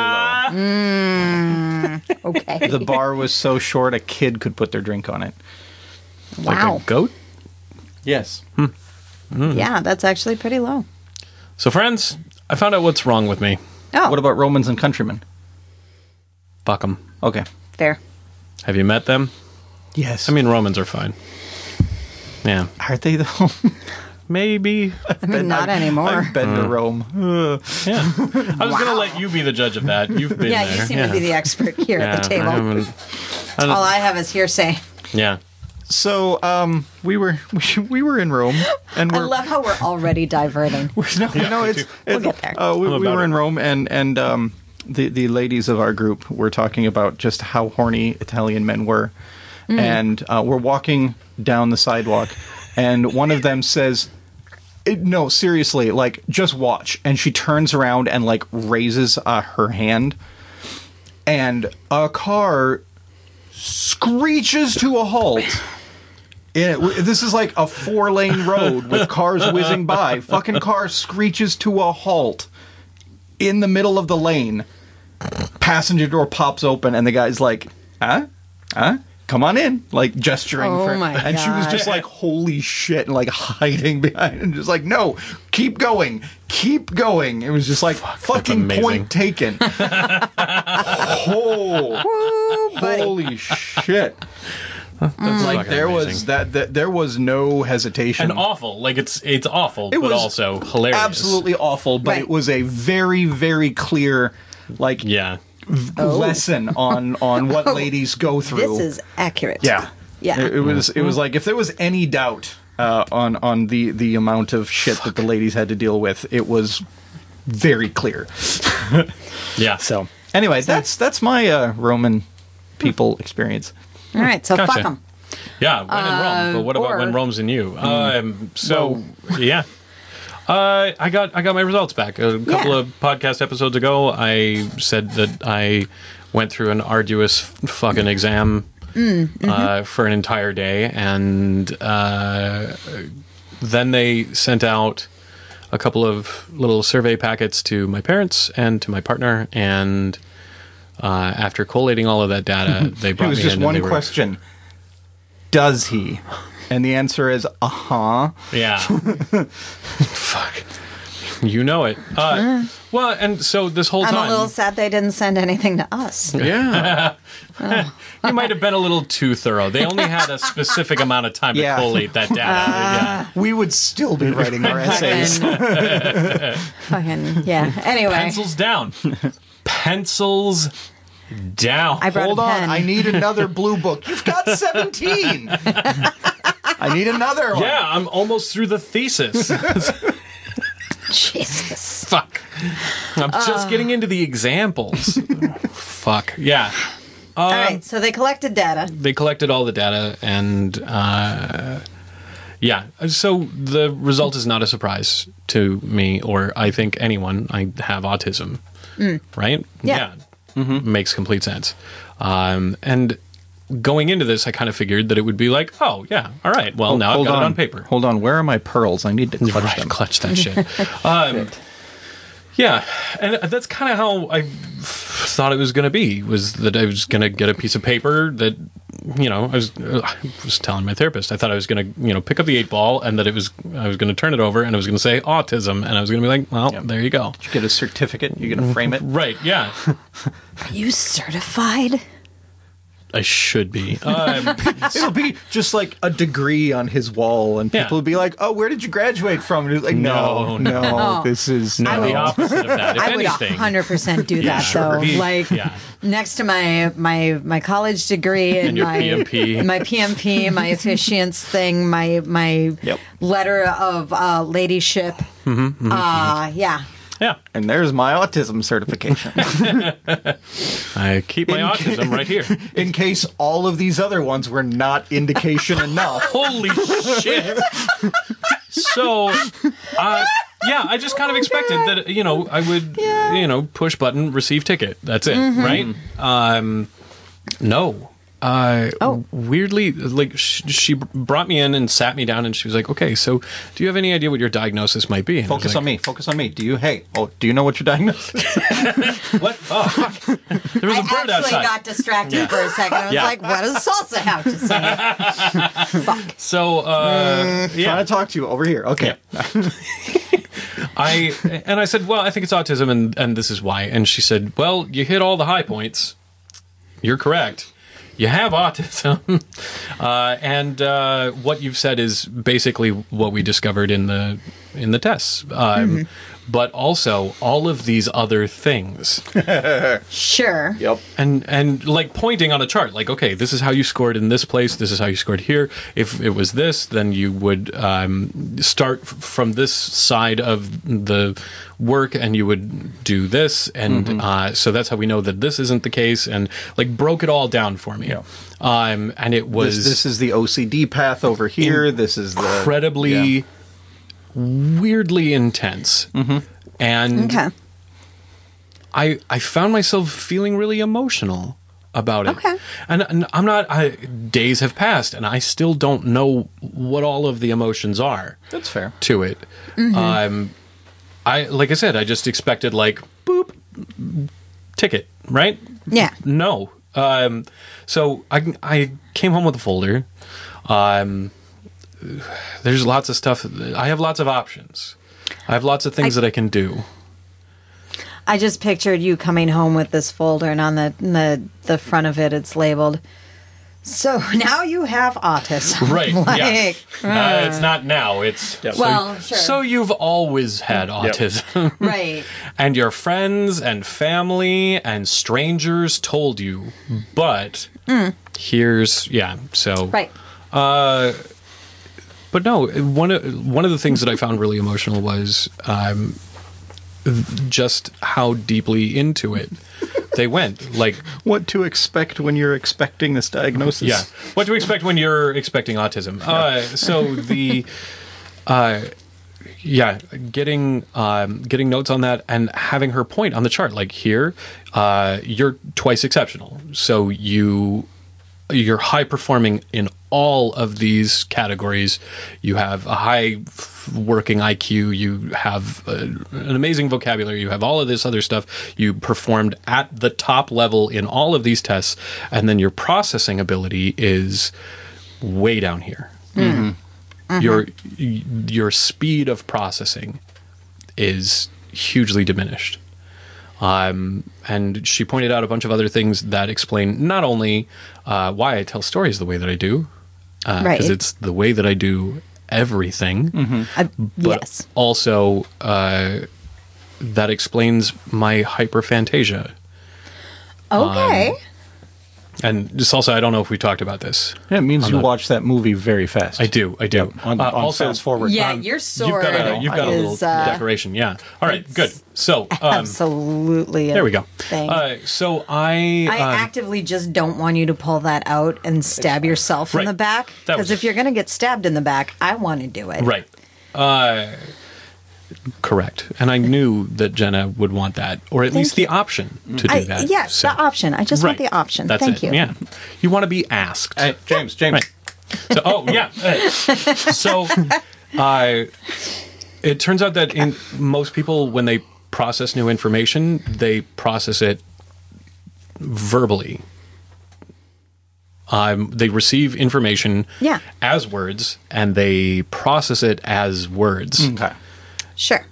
Okay. The bar was so short a kid could put their drink on it. Wow. Like a goat. Yes. Yeah, that's actually pretty low. So, friends, I found out what's wrong with me. Oh, What about Romans and Countrymen? Fuck them. Okay. fair. Have you met them? Yes. I mean, Romans are fine. Yeah. aren't they though? Maybe. I mean, not anymore. I've been to Rome. Yeah. I was going to let you be the judge of that. You've been Yeah, there. you seem to be the expert here at the table. All I have is hearsay. Yeah. So, we were in Rome, and I we're love how we're already diverting. no, it's We'll get there. we about were it. in Rome, and the ladies of our group were talking about just how horny Italian men were, and we're walking down the sidewalk, and one of them says, "No, seriously, like just watch." And she turns around and like raises her hand, and a car screeches to a halt. This is like a 4-lane road with cars whizzing by. Fucking car screeches to a halt in the middle of the lane. Passenger door pops open, and the guy's like, huh? Come on in, like gesturing Oh for, my and she was God. just like, holy shit, and like hiding behind, and just like, no, keep going. It was just like fucking amazing. point taken. Holy shit! That's Like fucking there was amazing. that there was no hesitation. And awful. Like it's awful, It but was also hilarious. absolutely awful, but Right. it was a very, very clear like Yeah. lesson on what ladies go through. This is accurate. yeah. Yeah. It was like if there was any doubt on the amount of shit that the ladies had to deal with, it was very clear. Yeah. So, anyway, that's my Roman people experience. All right, so Gotcha. fuck them. Yeah, when in Rome. But what about or- when Rome's in you? Yeah. I got my results back. A couple Yeah. of podcast episodes ago, I said that I went through an arduous fucking exam for an entire day, and then they sent out a couple of little survey packets to my parents and to my partner, and after collating all of that data, they It brought was me just in. and one they were- question. Does he? And the answer is, uh-huh. Yeah. Fuck. You know it. Well, and so this whole I'm time, a little sad they didn't send anything to us. Yeah. you might have been a little too thorough. They only had a specific amount of time to Yeah. collate that data. We would still be writing our essays. Fucking, yeah. Anyway, Pencils down. Pencils down. I brought Hold a on, pen. I need another blue book. You've got 17. I need another one. Yeah, I'm almost through the thesis. Jesus. Fuck. I'm just getting into the examples. Fuck. Yeah. All right, so they collected data. They collected all the data, and yeah, so the result is not a surprise to me, or I think anyone. I have autism, right? Yeah. Makes complete sense. And going into this, I kind of figured that it would be like, oh yeah, all right, well now I've Hold got it on paper. Hold on, where are my pearls? I need to clutch Right, them. clutch that shit. Yeah, and that's kind of how I thought it was going to be, was that I was going to get a piece of paper that, you know, I was telling my therapist, I thought I was going to, you know, pick up the 8-ball, and that I was going to turn it over, and I was going to say autism, and I was going to be like, well, there you go. You get a certificate, you're going to frame it. Right, yeah. Are you certified? I should be. It'll be just like a degree on his wall, and Yeah. people will be like, oh, where did you graduate from? And he's like, No, no, this is... No, the opposite of that. If I would anything. 100% do that, sure. though. Like, Yeah. next to my college degree and your my PMP. my PMP, my officiance thing, my Yep. letter of ladyship. Yeah. Yeah, And there's my autism certification. I keep my In autism right here. In case all of these other ones were not indication enough. Holy shit! So, yeah, I just kind of expected that, you know, I would, you know, push button, receive ticket. That's it, right? No. Weirdly, like, she brought me in and sat me down, and she was like, okay, so do you have any idea what your diagnosis might be? And I was Focus like, on me. Focus on me. Do you know what your diagnosis is? What? Oh, fuck. There was a bird I actually outside. got distracted for a second. I was Yeah. like, what does Salsa have to say? Fuck. So, Trying yeah. to talk to you over here. Okay. I said, well, I think it's autism, and this is why. And she said, well, you hit all the high points. You're correct. You have autism. And what you've said is basically what we discovered in the in the tests. But also all of these other things. Sure. Yep. And like pointing on a chart, like, okay, this is how you scored in this place. This is how you scored here. If it was this, then you would start from this side of the work and you would do this. And so that's how we know that this isn't the case. And like broke it all down for me. Yeah. And it was This is the OCD path over here. This is the incredibly weirdly intense. And Okay. I found myself feeling really emotional about it. Okay. And I'm not, days have passed and I still don't know what all of the emotions are That's fair. to it. Like I said, I just expected like, boop, ticket, right? Yeah. No. So I came home with a folder. There's lots of stuff. I have lots of options. I have lots of things that I can do. I just pictured you coming home with this folder, and on the front of it, it's labeled, "So now you have autism." Right. Like, yeah. It's not now. It's Well, sure. So you've always had autism. right. And your friends and family and strangers told you. But here's so Right. But no, one of the things that I found really emotional was just how deeply into it they went. Like, What to expect when you're expecting this diagnosis? yeah, what to expect when you're expecting autism. So the, getting notes on that and having her point on the chart, like here, you're twice exceptional. So you're high performing in all of these categories. You have a high working IQ. You have an amazing vocabulary. You have all of this other stuff. You performed at the top level in all of these tests. And then your processing ability is way down here. Your speed of processing is hugely diminished. And she pointed out a bunch of other things that explain not only why I tell stories the way that I do, because it's the way that I do everything, but Yes. also that explains my hyperphantasia. Okay. And just also, I don't know if we talked about this. Yeah, it means you watch that movie very fast. I do. On also, fast forward. Yeah, your sword you've got a little is decoration. Yeah. All right. Good. So absolutely. there we go. Thing. So I actively just don't want you to pull that out and stab yourself in Right. the back. That was Because if you're going to get stabbed in the back, I want to do it. right. Correct. And I knew that Jenna would want that, or at least the option to do that. Yes, So- the option. I just want Right. the option. That's Thank it. you. Yeah. You want to be asked. Hey, James. Right. So, so, it turns out that in most people, when they process new information, they process it verbally. They receive information as words, and they process it as words. Okay. Sure.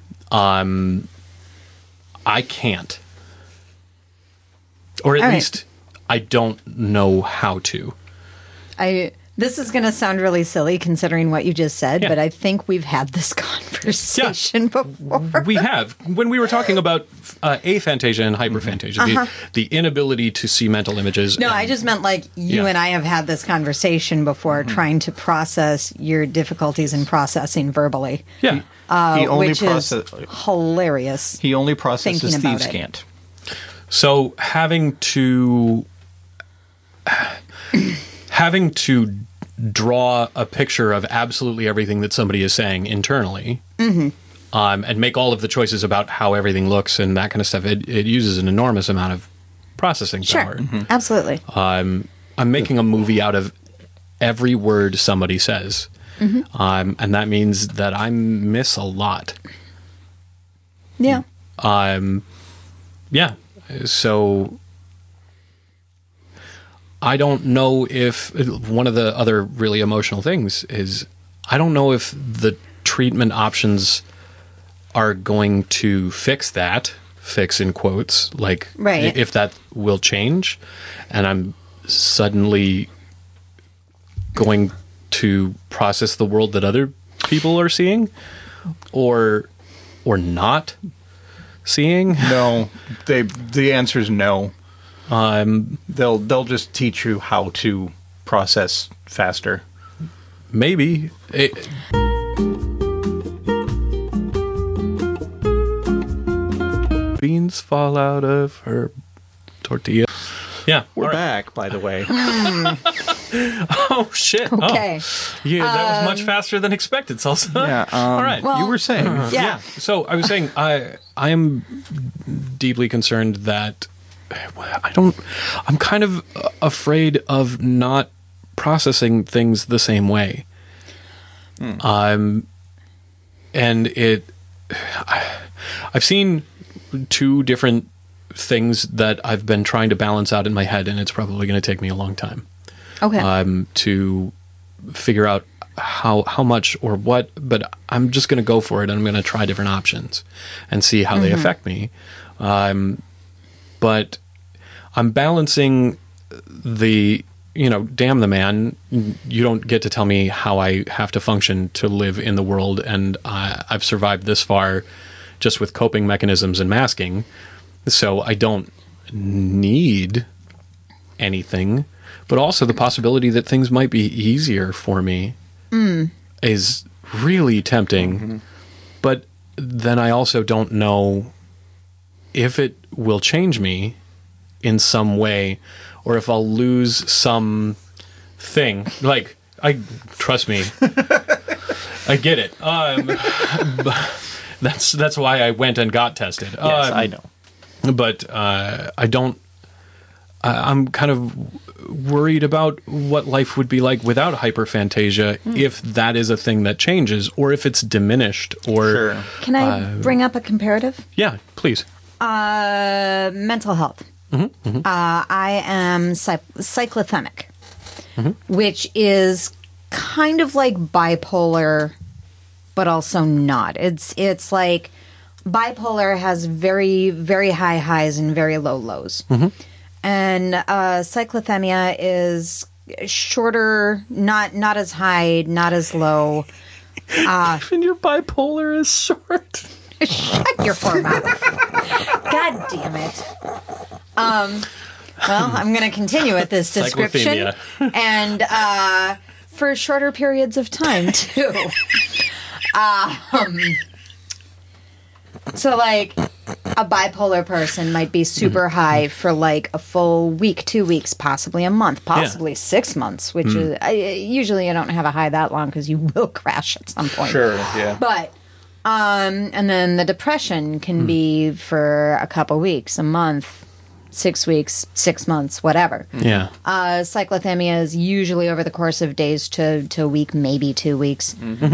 I can't. Or at All right. least I don't know how to. This is going to sound really silly considering what you just said, Yeah. but I think we've had this conversation before. We have. When we were talking about aphantasia and hyperphantasia, the inability to see mental images. No, and- I just meant like you Yeah. and I have had this conversation before trying to process your difficulties in processing verbally, Yeah. He only which is hilarious. He only processes thinking about thieves it. can't. So having to draw a picture of absolutely everything that somebody is saying internally, and make all of the choices about how everything looks and that kind of stuff, it uses an enormous amount of processing power. Sure, absolutely. I'm making a movie out of every word somebody says, and that means that I miss a lot. Yeah. Yeah. So I don't know if one of the other really emotional things is I don't know if the treatment options are going to fix in quotes, like Right. if that will change, and I'm suddenly going to process the world that other people are seeing. or not seeing? No, the answer is no. They'll just teach you how to process faster. Maybe. Beans fall out of her tortilla. Yeah, We're back, by the way. Oh shit! Okay. Yeah, that was much faster than expected, Salsa. Yeah. All right. You were saying. Yeah. So I was saying I am deeply concerned that I'm kind of afraid of not processing things the same way. And I've seen two different things that I've been trying to balance out in my head, and it's probably going to take me a long time. Okay. To figure out how much or what, but I'm just going to go for it, and I'm going to try different options and see how they affect me. But I'm balancing the, damn the man, you don't get to tell me how I have to function to live in the world, and I've survived this far just with coping mechanisms and masking, so I don't need anything. But also the possibility that things might be easier for me is really tempting. But then I also don't know if it will change me in some way, or if I'll lose some thing. Like, trust me, I get it. That's why I went and got tested. Yes, I know. But I'm kind of worried about what life would be like without hyperphantasia, if that is a thing that changes, or if it's diminished, or... Sure. Can I bring up a comparative? Yeah, please. Mental health. I am cyclothemic, which is kind of like bipolar, but also not. It's like bipolar has very, very high highs and very low lows. And cyclothemia is shorter, not as high, not as low. And your bipolar is short. Shut your poor mouth. God damn it. Well, I'm going to continue with this description. And for shorter periods of time, too. So, like, a bipolar person might be super high for, like, a full week, 2 weeks, possibly a month, possibly 6 months, which is... usually you don't have a high that long because you will crash at some point. Sure, yeah. But... and then the depression can be for a couple weeks, a month, 6 weeks, 6 months, whatever. Yeah. Cyclothemia is usually over the course of days to a week, maybe 2 weeks.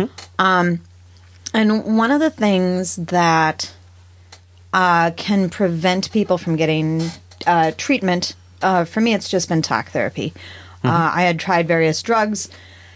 And one of the things that can prevent people from getting treatment, for me, it's just been talk therapy. I had tried various drugs.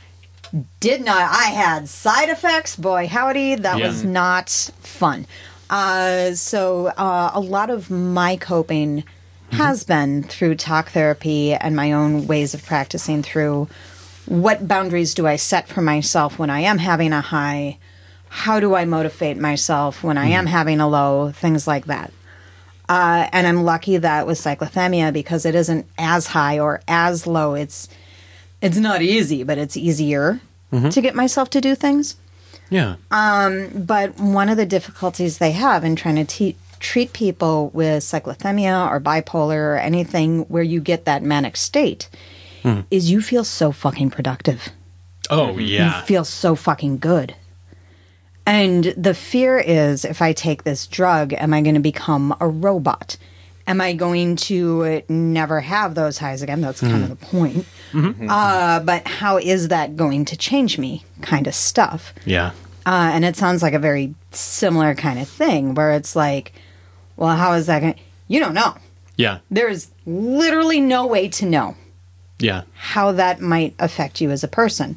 I had side effects. Boy, howdy, that was not fun. So a lot of my coping has been through talk therapy and my own ways of practicing through what boundaries do I set for myself when I am having a high? How do I motivate myself when I am having a low? Things like that. And I'm lucky that with cyclothemia, because it isn't as high or as low, it's not easy, but it's easier to get myself to do things. Yeah. But one of the difficulties they have in trying to treat people with cyclothemia or bipolar or anything where you get that manic state is you feel so fucking productive. Oh, yeah. You feel so fucking good. And the fear is, if I take this drug, am I going to become a robot? Am I going to never have those highs again? That's kind of the point. But how is that going to change me? Kind of stuff. Yeah. And it sounds like a very similar kind of thing where it's like, well, how is that going to... You don't know. Yeah. There's literally no way to know Yeah. how that might affect you as a person.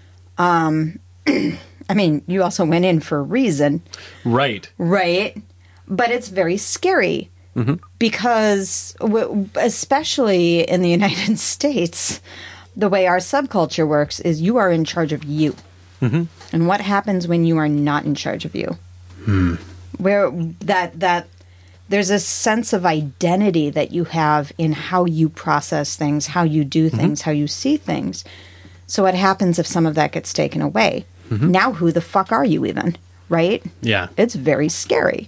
I mean, you also went in for a reason. Right. Right? But it's very scary. Because, especially in the United States, the way our subculture works is you are in charge of you. And what happens when you are not in charge of you? Where that there's a sense of identity that you have in how you process things, how you do things, how you see things. So what happens if some of that gets taken away? Now who the fuck are you even? Right? Yeah. It's very scary.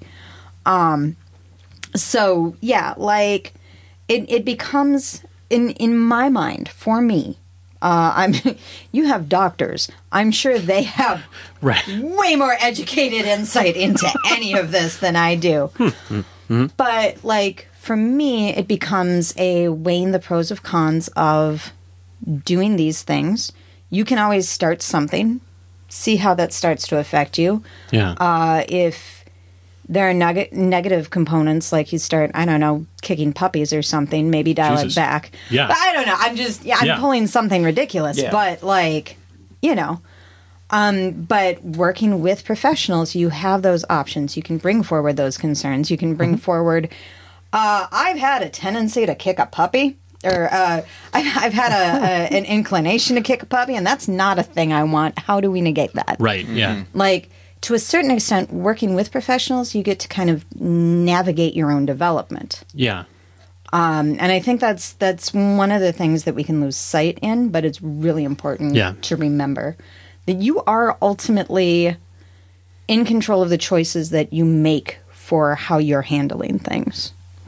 So yeah, like it becomes in my mind, for me, you have doctors. I'm sure they have Right. way more educated insight into any of this than I do. But like for me, it becomes a weighing the pros of cons of doing these things. You can always start something, see how that starts to affect you. Yeah. If there are negative components, like you start, I don't know, kicking puppies or something, maybe dial Jesus. it back. Yeah. But I don't know. I'm pulling something ridiculous. Yeah. But like, you know. But working with professionals, you have those options. You can bring forward those concerns. You can bring forward, I've had a tendency to kick a puppy. Or I've had an inclination to kick a puppy, and that's not a thing I want. How do we negate that? Right. Yeah. Like, to a certain extent, working with professionals, you get to kind of navigate your own development. Yeah. And I think that's one of the things that we can lose sight in, but it's really important to remember that you are ultimately in control of the choices that you make for how you're handling things.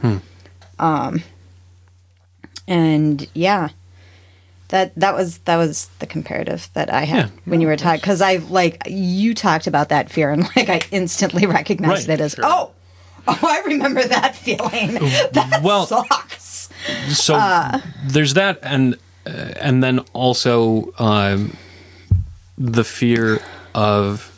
And yeah, that was the comparative that I had when you were talking, because you talked about that fear, and like I instantly recognized it as oh, I remember that feeling. That sucks. So there's that, and then also the fear of,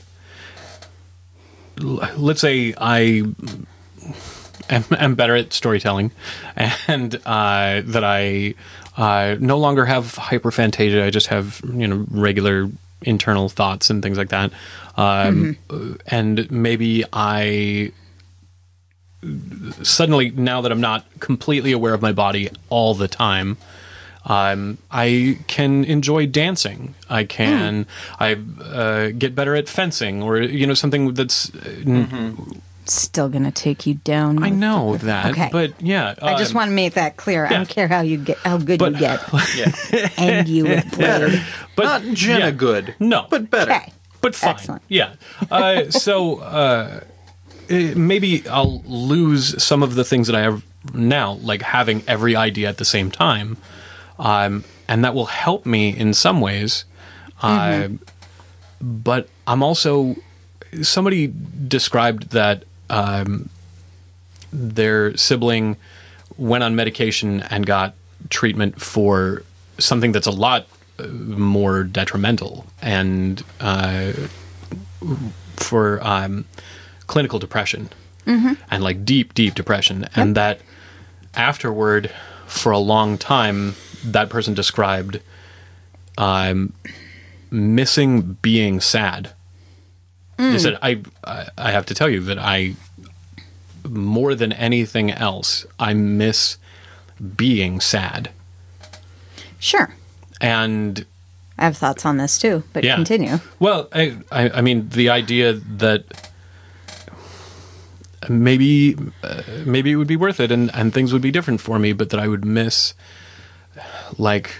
let's say I am better at storytelling, and that I no longer have hyperphantasia. I just have regular internal thoughts and things like that. And maybe I suddenly, now that I'm not completely aware of my body all the time, I can enjoy dancing. I can get better at fencing, or something that's still gonna take you down. I know that, okay. But yeah, I just want to make that clear. I don't care how good you get, and you with blade. But not Jenna good, no, but better. Okay. But fine. Excellent. Yeah. So maybe I'll lose some of the things that I have now, like having every idea at the same time, and that will help me in some ways. But I'm also, somebody described that their sibling went on medication and got treatment for something that's a lot more detrimental, and for clinical depression, and like deep depression. Yep. And that afterward, for a long time, that person described missing being sad. They said, I have to tell you that I, more than anything else, I miss being sad. Sure. And I have thoughts on this too, but continue. Well, I mean, the idea that maybe it would be worth it, and things would be different for me, but that I would miss, like,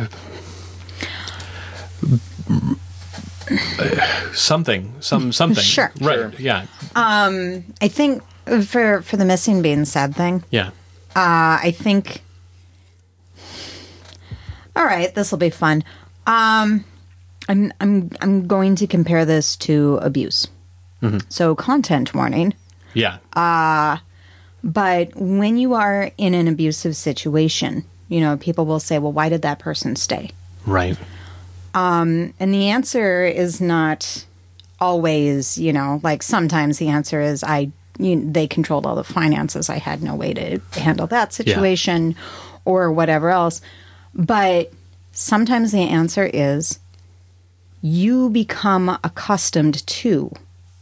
something. Sure. Right. Sure. Yeah. I think for the missing being sad thing, Yeah. I think. All right, this will be fun. I'm going to compare this to abuse. So content warning. Yeah. But when you are in an abusive situation, people will say, "Well, why did that person stay?" Right. And the answer is not always, like sometimes the answer is they controlled all the finances. I had no way to handle that situation or whatever else. But sometimes the answer is you become accustomed to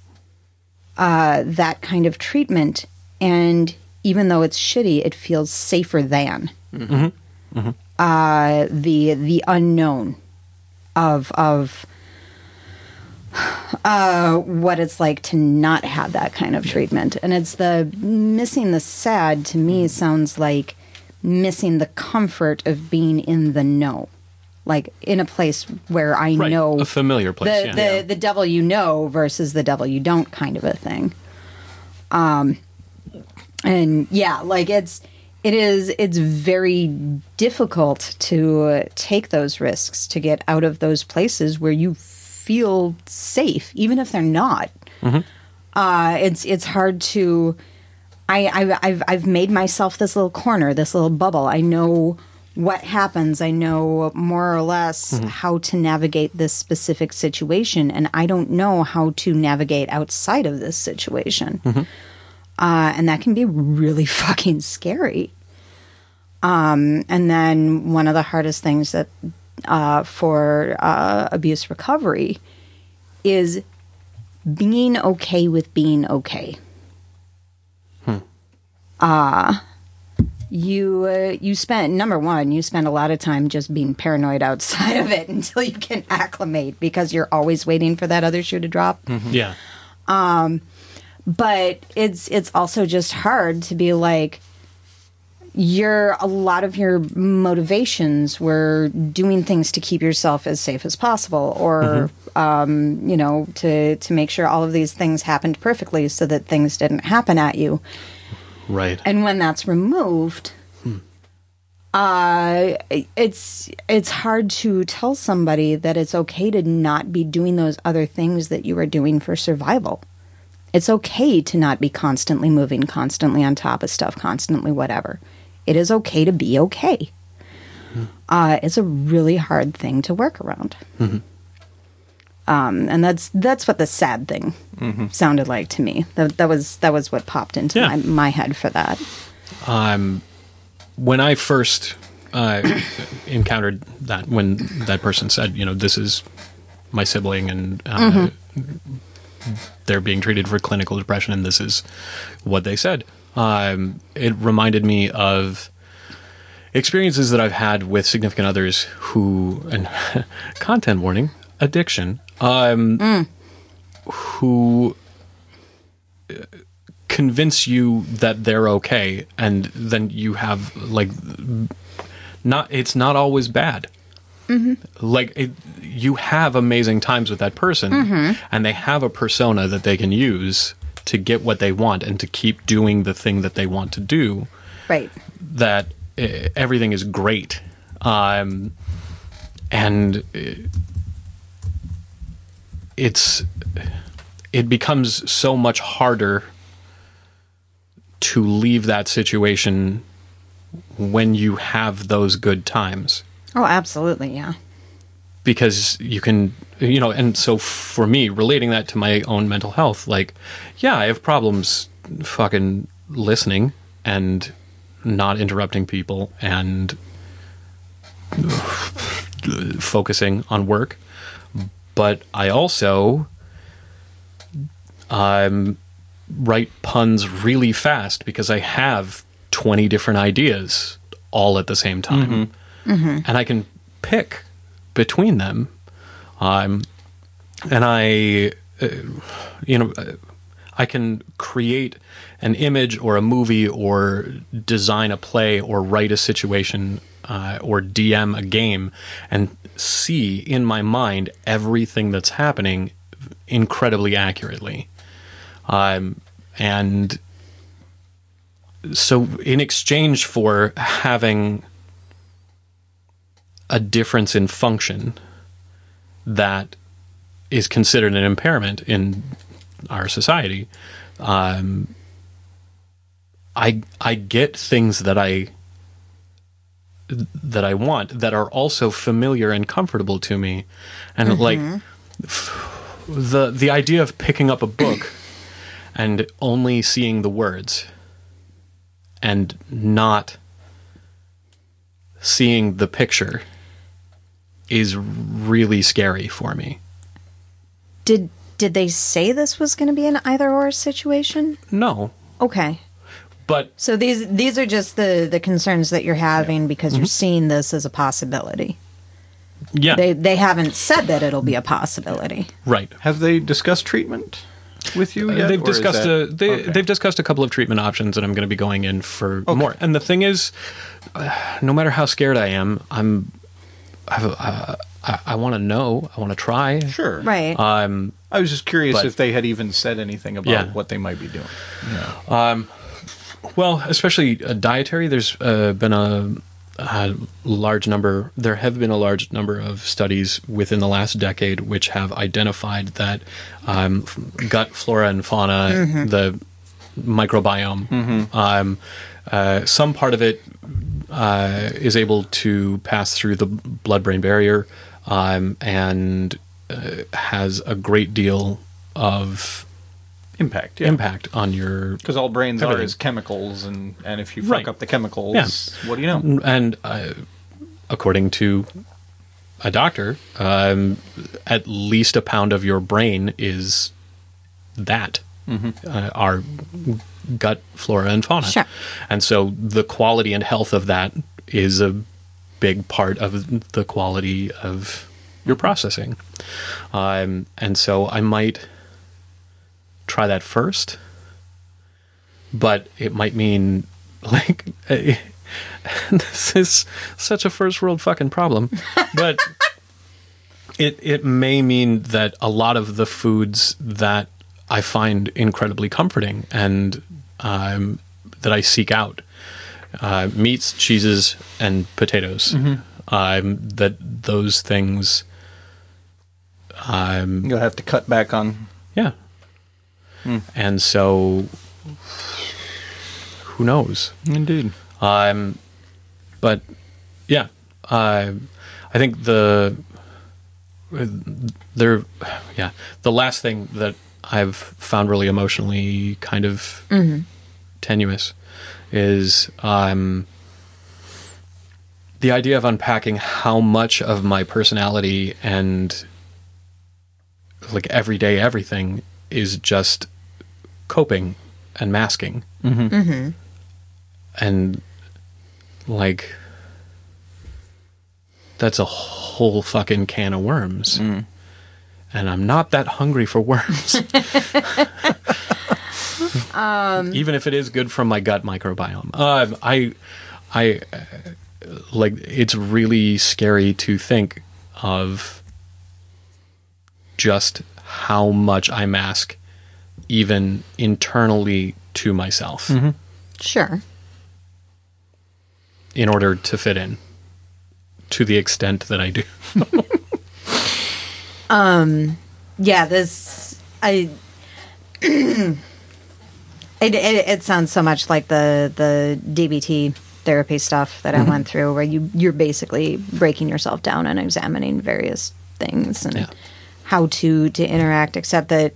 that kind of treatment. And even though it's shitty, it feels safer than the unknown of what it's like to not have that kind of treatment. And it's the missing the sad, to me, sounds like missing the comfort of being in the know. Like in a place where I Right. know A familiar place, yeah. the devil you know versus the devil you don't kind of a thing. And yeah, like it's very difficult to take those risks, to get out of those places where you feel safe, even if they're not. It's hard to. I've made myself this little corner, this little bubble. I know what happens. I know more or less how to navigate this specific situation, and I don't know how to navigate outside of this situation. And that can be really fucking scary. And then one of the hardest things that for abuse recovery is being okay with being okay. You spend, number one, you spend a lot of time just being paranoid outside of it until you can acclimate, because you're always waiting for that other shoe to drop. Yeah. But it's also just hard to be like, a lot of your motivations were doing things to keep yourself as safe as possible, or to make sure all of these things happened perfectly so that things didn't happen at you. Right. And when that's removed, it's hard to tell somebody that it's okay to not be doing those other things that you are doing for survival. It's okay to not be constantly moving, constantly on top of stuff, constantly whatever. It is okay to be okay. It's a really hard thing to work around. And that's what the sad thing sounded like to me. That was what popped into my head for that. When I first encountered that, when that person said, this is my sibling, and they're being treated for clinical depression, and this is what they said, it reminded me of experiences that I've had with significant others who, and content warning, addiction, who convince you that they're okay, and then you have it's not always bad. You have amazing times with that person, and they have a persona that they can use to get what they want and to keep doing the thing that they want to do. Right. That everything is great. And it becomes so much harder to leave that situation when you have those good times. Oh, absolutely, yeah. Because you can, and so for me, relating that to my own mental health, I have problems fucking listening and not interrupting people and focusing on work. But I also write puns really fast because I have 20 different ideas all at the same time. And I can pick between them. And I can create an image or a movie or design a play or write a situation or DM a game and see in my mind everything that's happening incredibly accurately. And so in exchange for having a difference in function that is considered an impairment in our society, I get things that I want that are also familiar and comfortable to me, and the idea of picking up a book and only seeing the words and not seeing the picture is really scary for me. Did they say this was going to be an either-or situation? No. Okay. But so these are just the concerns that you're having because you're seeing this as a possibility. Yeah. They haven't said that it'll be a possibility. Right. Have they discussed treatment with you yet? They've or is discussed that- okay. they've discussed a couple of treatment options, and I'm going to be going in for more. And the thing is, no matter how scared I am, I want to know. I want to try. Sure. Right. I was just curious But- if they had even said anything about Yeah. what they might be doing. Well, especially dietary. There's been a large number. There have been a large number of studies within the last decade which have identified that gut flora and fauna, the microbiome, some part of it is able to pass through the blood-brain barrier and has a great deal of Impact. Yeah. impact on your Because all brains Everything. are is chemicals, and if you fuck Right. up the chemicals, Yeah. what do you know? And according to a doctor, at least a pound of your brain is that our gut flora and fauna. Sure. And so the quality and health of that is a big part of the quality of your processing. And so I might try that first, but it might mean like this is such a first world fucking problem, but it may mean that a lot of the foods that I find incredibly comforting and that I seek out, meats, cheeses, and potatoes, that those things, You'll have to cut back on. yeah. And so, who knows? Indeed. But yeah, I think the last thing that I've found really emotionally kind of tenuous is the idea of unpacking how much of my personality and like everyday everything is just coping and masking. And like that's a whole fucking can of worms. And I'm not that hungry for worms. Even if it is good from my gut microbiome. I like it's really scary to think of just how much I mask even internally to myself Sure. in order to fit in to the extent that I do. Yeah, this it sounds so much like the DBT therapy stuff that I went through, where you're basically breaking yourself down and examining various things and Yeah. how to interact. Except that,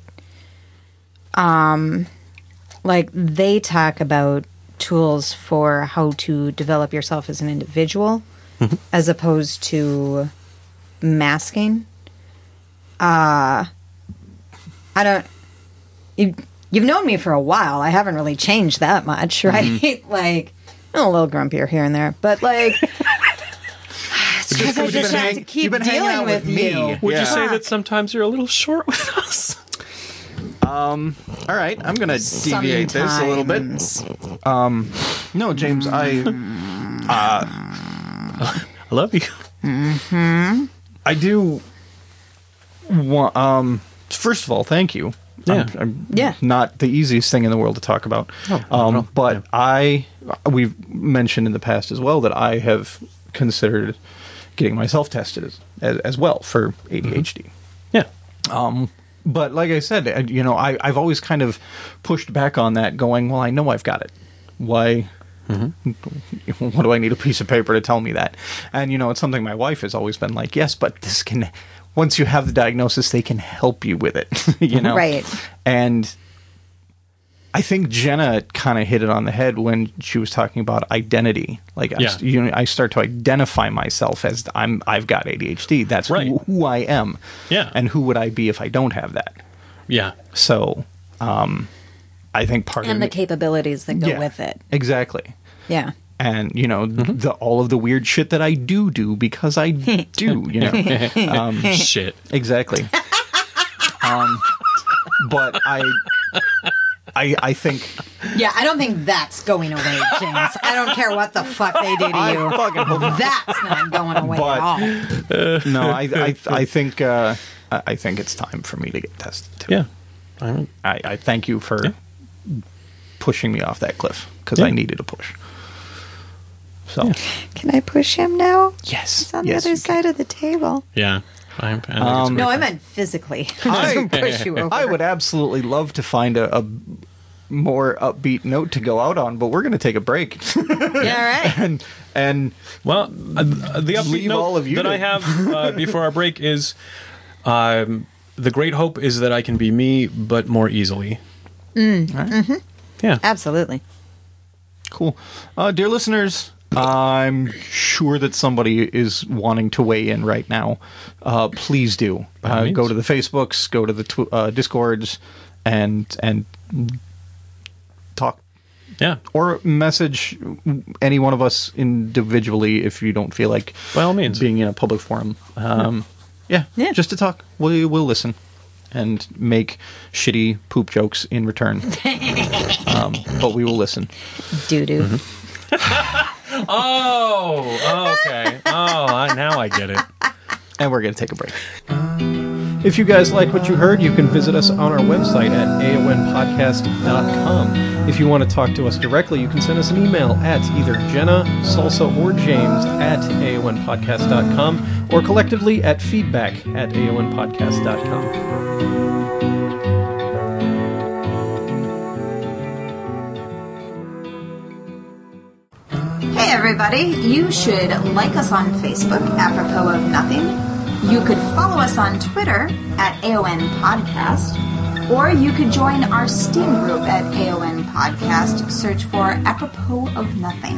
like they talk about tools for how to develop yourself as an individual, as opposed to masking. I don't. You've known me for a while. I haven't really changed that much, right? Like, I'm a little grumpier here and there, but like, it's because I just have to keep dealing with you. Would Yeah. you say that sometimes you're a little short with us? All right, I'm going to deviate this a little bit. Sometimes. No, James, I love you. I do want. First of all, thank you. Yeah. I'm Yeah. not the easiest thing in the world to talk about. But we've mentioned in the past as well that I have considered getting myself tested as well for ADHD. Yeah. But like I said, I've always kind of pushed back on that, going, well, I know I've got it. Why? What do I need a piece of paper to tell me that? And, it's something my wife has always been like, yes, but this can, once you have the diagnosis, they can help you with it, Right. And I think Jenna kind of hit it on the head when she was talking about identity. Like, Yeah. I start to identify myself as I've got ADHD. That's Right. who I am. Yeah. And who would I be if I don't have that? Yeah. So, I think part of And the me- capabilities that go with it. Exactly. Yeah. and all of the weird shit that I do because I do, Shit. exactly. But I think Yeah, I don't think that's going away, James. I don't care what the fuck they do to I you. fucking hope not. That's not going away But- at all. No, I think I think it's time for me to get tested too. Yeah. I mean, I thank you for pushing me off that cliff because Yeah. I needed a push. So Can I push him now? yes, He's on yes, the other you side of the table. yeah. I think it's No, great. I meant physically. I- Push you over. I would absolutely love to find a more upbeat note to go out on, but we're going to take a break Yeah, all right. and Well, the upbeat Leave note all of you that to- I have before our break is the great hope is that I can be me, but more easily. Yeah. Absolutely. cool. Dear listeners, I'm sure that somebody is wanting to weigh in right now. Please do. By means. Go to the Facebooks, go to the Discords, and talk. Yeah. Or message any one of us individually if you don't feel like By all means. being in a public forum. Yeah, just to talk. We'll listen and make shitty poop jokes in return. But we will listen. Doo-doo. Oh, okay. Oh, now I get it. And we're going to take a break. If you guys like what you heard, you can visit us on our website at aonpodcast.com. If you want to talk to us directly, you can send us an email at either Jenna, Salsa, or James at aonpodcast.com or collectively at feedback at aonpodcast.com. Hey everybody, you should like us on Facebook, apropos of nothing. You could follow us on Twitter at AON Podcast, or you could join our Steam group at AON Podcast. Search for apropos of nothing.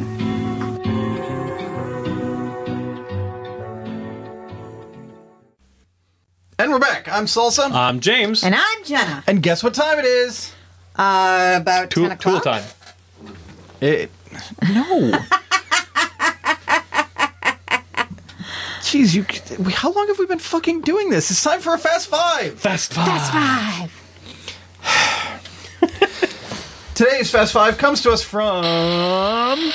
And we're back. I'm Salsa. James. And I'm Jenna. And guess what time it is? About 10 o'clock. Tool time. No. Jeez, how long have we been fucking doing this? It's time for a Fast Five. Fast five. Today's Fast Five comes to us from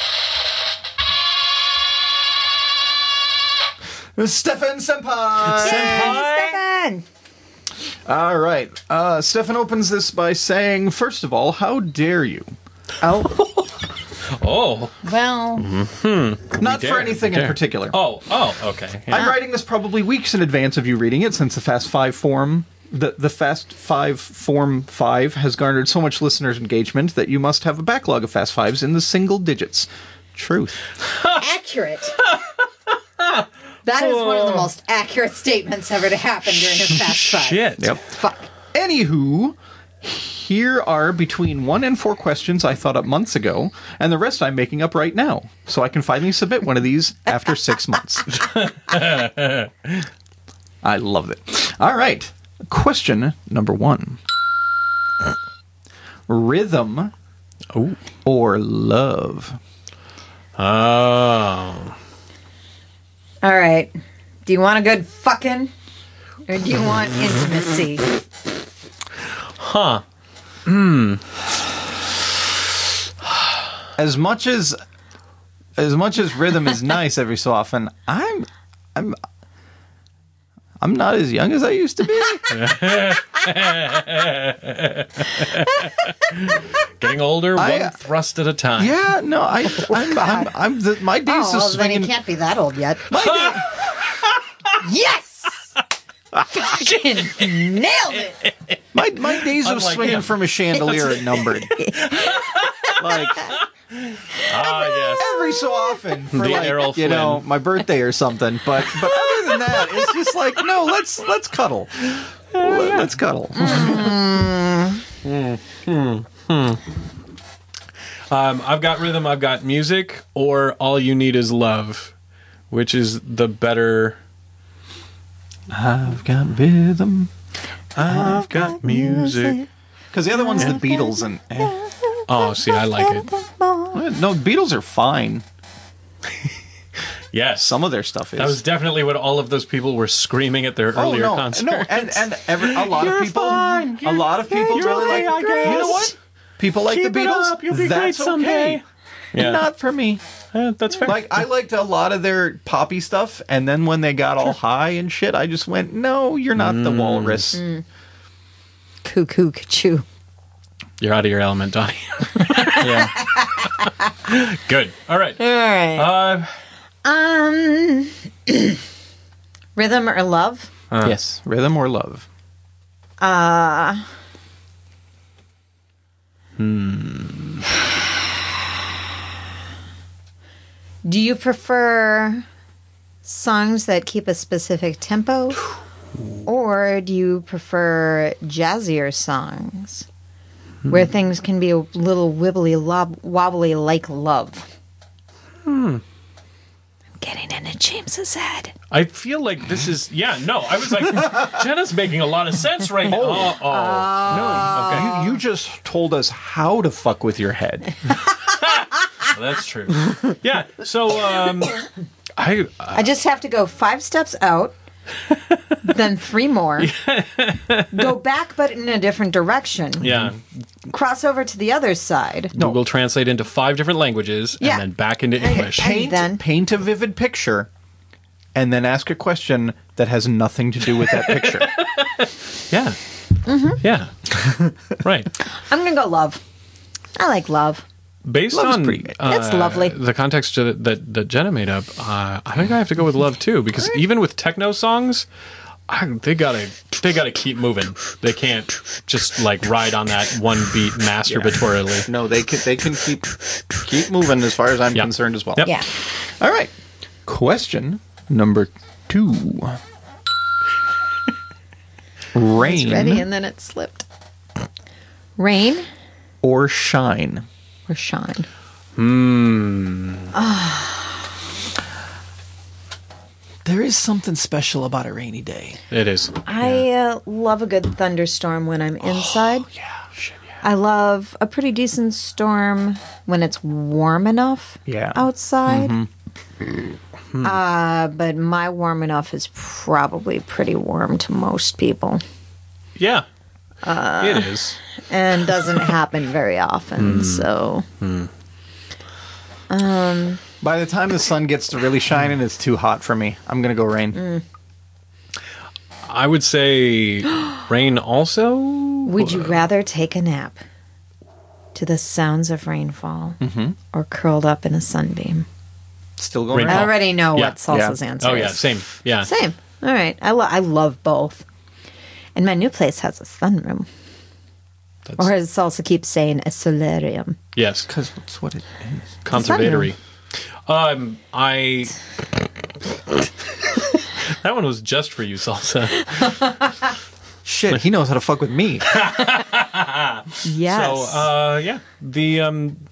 Stefan Senpai. Stefan! All right. Stefan opens this by saying, first of all, how dare you? Oh, Oh. well, Not for dare, anything we in dare. particular. Oh, okay. Yeah. I'm writing this probably weeks in advance of you reading it, since the Fast Five form, the Fast Five Form 5 has garnered so much listeners' engagement that you must have a backlog of Fast Fives in the single digits. Truth. Accurate. That is one of the most accurate statements ever to happen during a Fast Five. Shit. Fuck. Anywho, here are between 1 and 4 questions I thought up months ago, and the rest I'm making up right now, so I can finally submit one of these after 6 months. I love it. All right. Question number 1. Rhythm or love? Oh. all right. Do you want a good fucking, or do you want intimacy? Huh. As much as rhythm is nice every so often, I'm not as young as I used to be. Getting older, one thrust at a time. Yeah, no, my days Oh, of well, then he swinging. can't be that old yet. Yes! Fucking nailed it! My days of Unlike swinging him. from a chandelier are numbered. Like Yes. every so often for The Errol Flynn. my birthday or something. But other than that, it's just like no, let's cuddle. Let's cuddle. I've got rhythm, I've got music, or all you need is love, which is the better. I've got rhythm. I've got music. Because the other one's the Beatles and. Oh, see, I like it. No, Beatles are fine. Yes. Some of their stuff is. That was definitely what all of those people were screaming at their earlier concerts. No, and a lot of people, a lot of people really like. I guess. You know what? People like Keep the it Beatles. up, you'll be That's great someday. okay. Yeah. Not for me. That's fair. Like I liked a lot of their poppy stuff, and then when they got all high and shit, I just went, "No, you're not the walrus." Cuckoo, choo. You're out of your element, Donnie. Yeah. Good. All right. All right. Rhythm or love? Yes, rhythm or love. Do you prefer songs that keep a specific tempo? Or do you prefer jazzier songs where things can be a little wibbly wobbly like love? I'm getting into James's head. I feel like this is I was like, Jenna's making a lot of sense right now. No, you just told us how to fuck with your head. That's true. Yeah. So I just have to go 5 steps out, then 3 more, go back but in a different direction, yeah. cross over to the other side. Google Translate into 5 different languages Yeah. and then back into English. Paint a vivid picture, and then ask a question that has nothing to do with that picture. Yeah. Yeah. Right. I'm going to go love. I like love. Based Love is on pretty good. It's lovely. the context that Jenna made up, I think I have to go with love too, because even with techno songs, they gotta keep moving. They can't just like ride on that one beat masturbatorily. No, they can keep moving as far as I'm Yep. concerned as well. Yep. Yeah. All right. Question number 2. Rain It's ready and then it slipped. Rain or shine? or shine? There is something special about a rainy day. It is. I love a good thunderstorm when I'm inside. Yeah, shit, yeah. I love a pretty decent storm when it's warm enough outside. But my warm enough is probably pretty warm to most people Yeah. It is. and doesn't happen very often. So By the time the sun gets to really shining, it's too hot for me. I'm going to go rain. I would say rain also. would you rather take a nap to the sounds of rainfall or curled up in a sunbeam? Still going Rainfall. I rain. already know Yeah. what Salsa's answer Oh is. yeah, same. Yeah. Same. All right. I love both. And my new place has a sunroom. That's- Or as Salsa keeps saying, a solarium. Yes. Because that's what it is. Conservatory. I that one was just for you, Salsa. Shit, he knows how to fuck with me. Yes. So yeah, the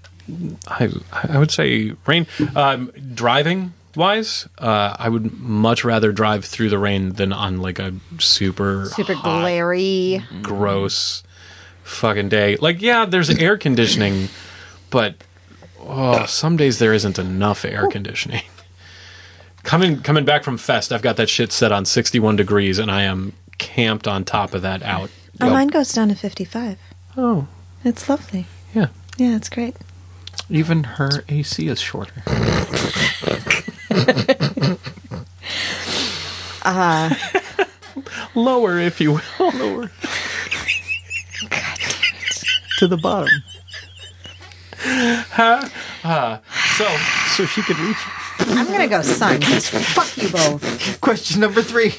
I would say rain. Driving wise, I would much rather drive through the rain than on like a super Super hot, glary. gross fucking day. Like yeah, there's air conditioning, but some days there isn't enough air conditioning. Coming back from Fest, I've got that shit set on 61 degrees, and I am camped on top of that out. Oh, mine goes down to 55. Oh, It's lovely. yeah. Yeah, it's great. Even her AC is shorter. Lower, if you will. Lower. To the bottom. So she could reach. I'm going to go sun, because fuck you both. Question number 3.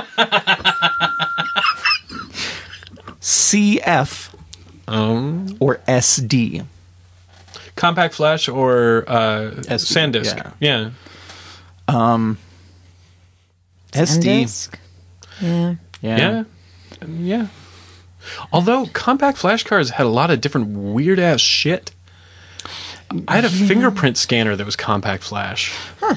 CF or SD? compact flash or SanDisk. yeah. Yeah. SD. Sandisk? Yeah. Yeah. Although compact flash cards had a lot of different weird ass shit. I had a fingerprint scanner that was compact flash. Huh.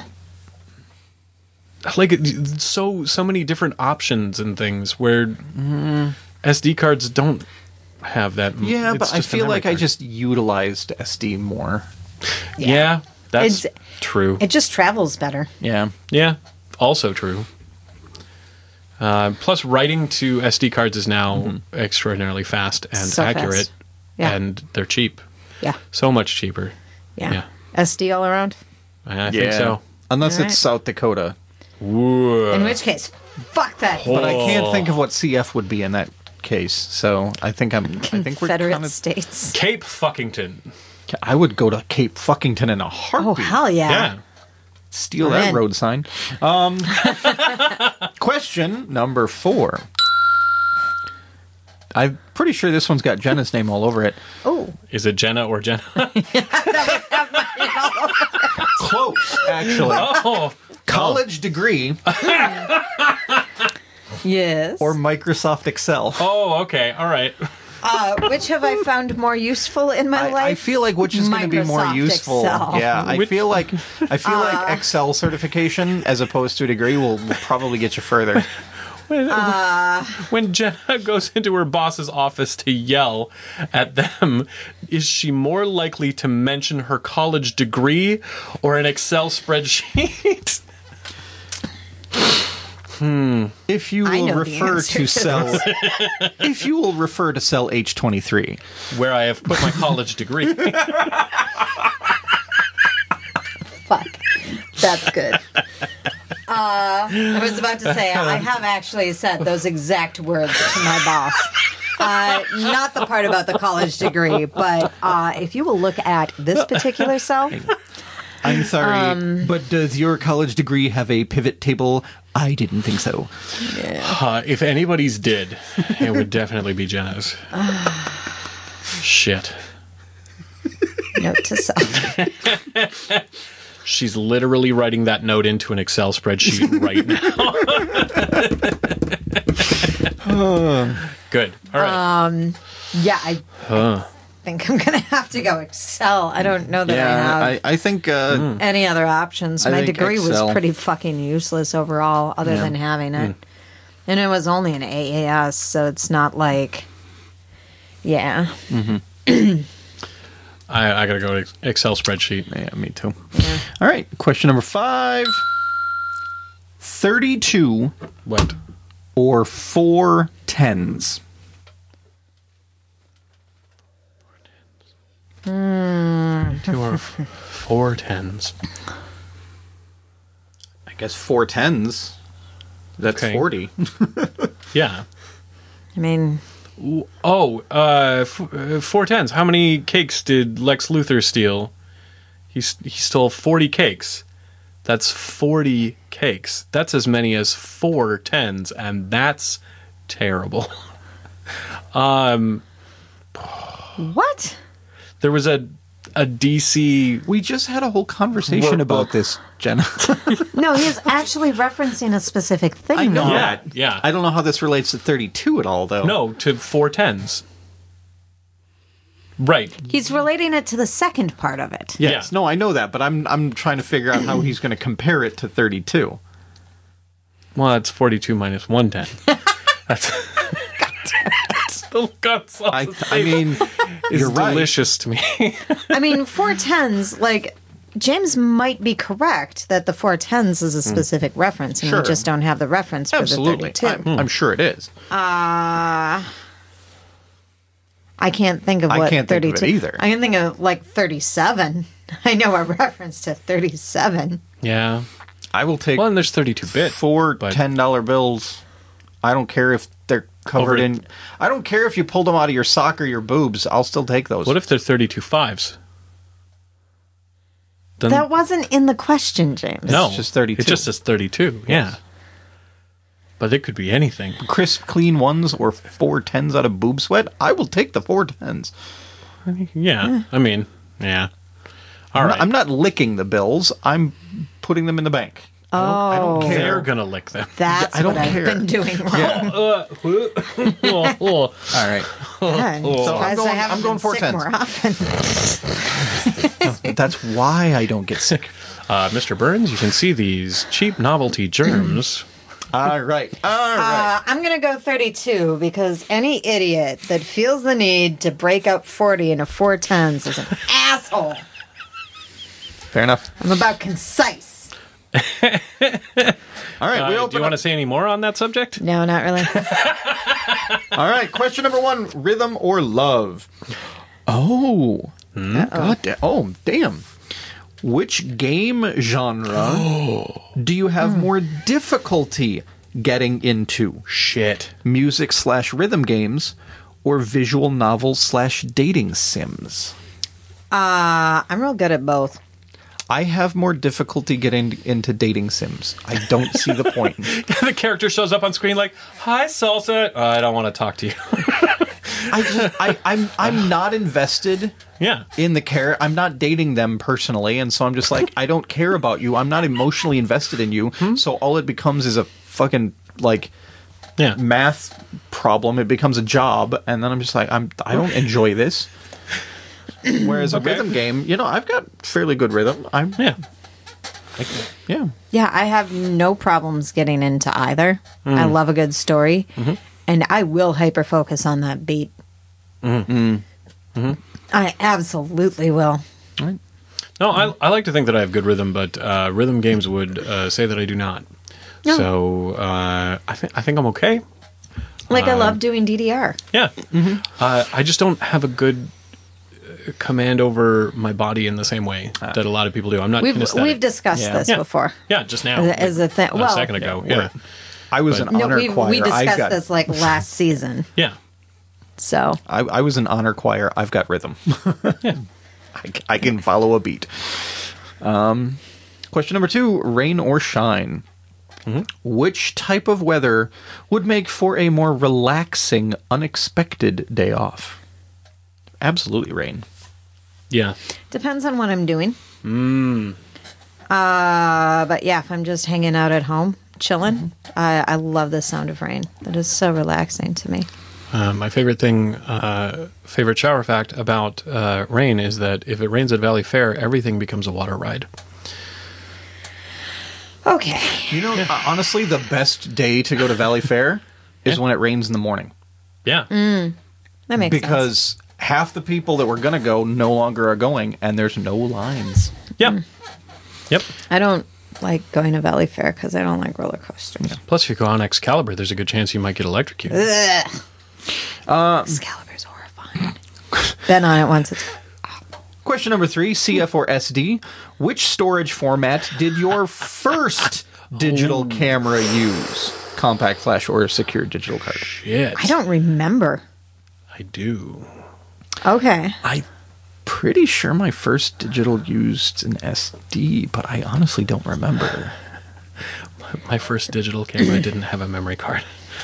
Like so many different options and things where SD cards don't have that. Yeah, it's but I just a feel memory like I card. just utilized SD more. Yeah, that's It's- true. It just travels better. Yeah. Yeah, also true. Plus, writing to SD cards is now extraordinarily fast and So fast. accurate, Yeah. and they're cheap. Yeah. So much cheaper. Yeah. Yeah. SD all around. I think so. Unless Alright. it's South Dakota. In which case, fuck that. But I Oh. can't think of what CF would be in that case. So I think we're Confederate kind of. States. Cape Fuckington. I would go to Cape Fuckington in a Oh, heartbeat. hell yeah. Yeah. Steal I'm that in. road sign. Question number 4. I'm pretty sure this one's got Jenna's name all over it. Oh. Is it Jenna or Jenna? Close, actually. Oh, College degree Yes. or Microsoft Excel. oh, okay, all right. Which have I found more useful in my life? I feel like which is going to be more Microsoft useful. Excel. Yeah, I Which- feel like Excel certification as opposed to a degree will probably get you further. When Jenna goes into her boss's office to yell at them, is she more likely to mention her college degree or an Excel spreadsheet? If you I will know the refer answer to to cell, if you will refer to cell H23, Where I have put my college degree. Fuck. That's good. I was about to say, I have actually said those exact words to my boss. Not the part about the college degree, but if you will look at this particular cell, I'm sorry, but does your college degree have a pivot table? I didn't think so. If anybody's did, it would definitely be Jenna's. Shit. note to self. She's literally writing that note into an Excel spreadsheet right now. Good. All right. Yeah, I think I'm going to have to go Excel. I don't know that I have I think any other options. I My think degree Excel. was pretty fucking useless overall, other than having it. And it was only an AAS, so it's not like, yeah. I gotta go to Excel spreadsheet. yeah, me too. All right, question number 5. 32 What? or 4 tens? Two or 4 tens. I guess 4 tens. That's Okay. 40. Yeah. I mean, Oh, 4 tens. How many cakes did Lex Luthor steal? He stole 40 cakes. That's 40 cakes. That's as many as 4 tens, and that's terrible. what? There was a DC. We just had a whole conversation about this, Jenna. No, he's actually referencing a specific thing. I know though. that. Yeah. I don't know how this relates to 32 at all, though. No, to 4 tens. Right. He's relating it to the second part of it. Yes, Yeah. no, I know that, but I'm trying to figure out how he's going to compare it to 32. Well, that's 42 minus 110. That's still got I mean, is you're right. delicious to me. I mean, 410s, like, James might be correct that the 410s is a specific reference, and Sure. we just don't have the reference Absolutely. for the 32. I'm sure it is. I can't think of I what can't think 32. of it either. I can think of, like, 37. I know a reference to 37. Yeah. I will take Well, and there's 32 bit. 4 but- $10 bills. I don't care if they're covered Over- in. I don't care if you pulled them out of your sock or your boobs. I'll still take those. What if they're 32 fives? Then That wasn't in the question, James. no, It's just 32. It just says 32. Yeah. But it could be anything. crisp, clean ones or 4 10s out of boob sweat? I will take the 4 10s. Yeah. I mean, yeah. All right. I'm not licking the bills. I'm putting them in the bank. I don't care. They're gonna lick them. That's I don't what care. I've been doing wrong. All right. I'm surprised going- I haven't I'm going been 4 sick 10s. more often. That's why I don't get sick. Mr. Burns, you can see these cheap novelty germs. All right. All right. I'm going to go 32 because any idiot that feels the need to break up 40 into 4 tens is an asshole. Fair enough. I'm about concise. All right. We Do open you want to up. say any more on that subject? No, not really. All right. Question number 1: rhythm or love? Oh. God damn. Oh, damn. Which game genre do you have more difficulty getting into? Shit. Music/rhythm games or visual novels/dating sims? I'm real good at both. I have more difficulty getting into dating sims. I don't see the point. The character shows up on screen like, "Hi, Salsa." I don't want to talk to you. I'm not invested Yeah. in the character. I'm not dating them personally, and so I'm just like, I don't care about you. I'm not emotionally invested in you. So all it becomes is a fucking like Yeah. math problem. It becomes a job, and then I'm just like, I don't enjoy this. Whereas a rhythm game, I've got fairly good rhythm. Yeah. Yeah. Yeah, I have no problems getting into either. I love a good story, and I will hyper focus on that beat. I absolutely will. No, I like to think that I have good rhythm, but rhythm games would say that I do not. No. So I think I'm okay. Like I love doing DDR. Yeah. I just don't have a good command over my body in the same way that a lot of people do. I'm not kinesthetic. We've discussed Yeah. this Yeah. before. Yeah, just now. As a thing. a Well, second ago. Yeah. I was an honor choir. we I've discussed got, this like last season. Yeah. So I was an honor choir. I've got rhythm. I can follow a beat. Question number 2: rain or shine? Which type of weather would make for a more relaxing, unexpected day off? Absolutely rain. Yeah. depends on what I'm doing. But yeah, if I'm just hanging out at home, chilling, I love the sound of rain. That is so relaxing to me. My favorite shower fact about rain is that if it rains at Valley Fair, everything becomes a water ride. Okay. Honestly, the best day to go to Valley Fair is when it rains in the morning. Yeah. That makes sense. Because half the people that were going to go no longer are going, and there's no lines. Yep. Yep. I don't like going to Valley Fair because I don't like roller coasters. Plus, if you go on Excalibur, there's a good chance you might get electrocuted. Ugh. Excalibur's horrifying. Been on it once. It's Question number 3, CF or SD. Which storage format did your first digital camera use? Compact flash or a secure digital card? Shit. I don't remember. I do. Okay. I'm pretty sure my first digital used an SD, but I honestly don't remember. My first digital camera didn't have a memory card.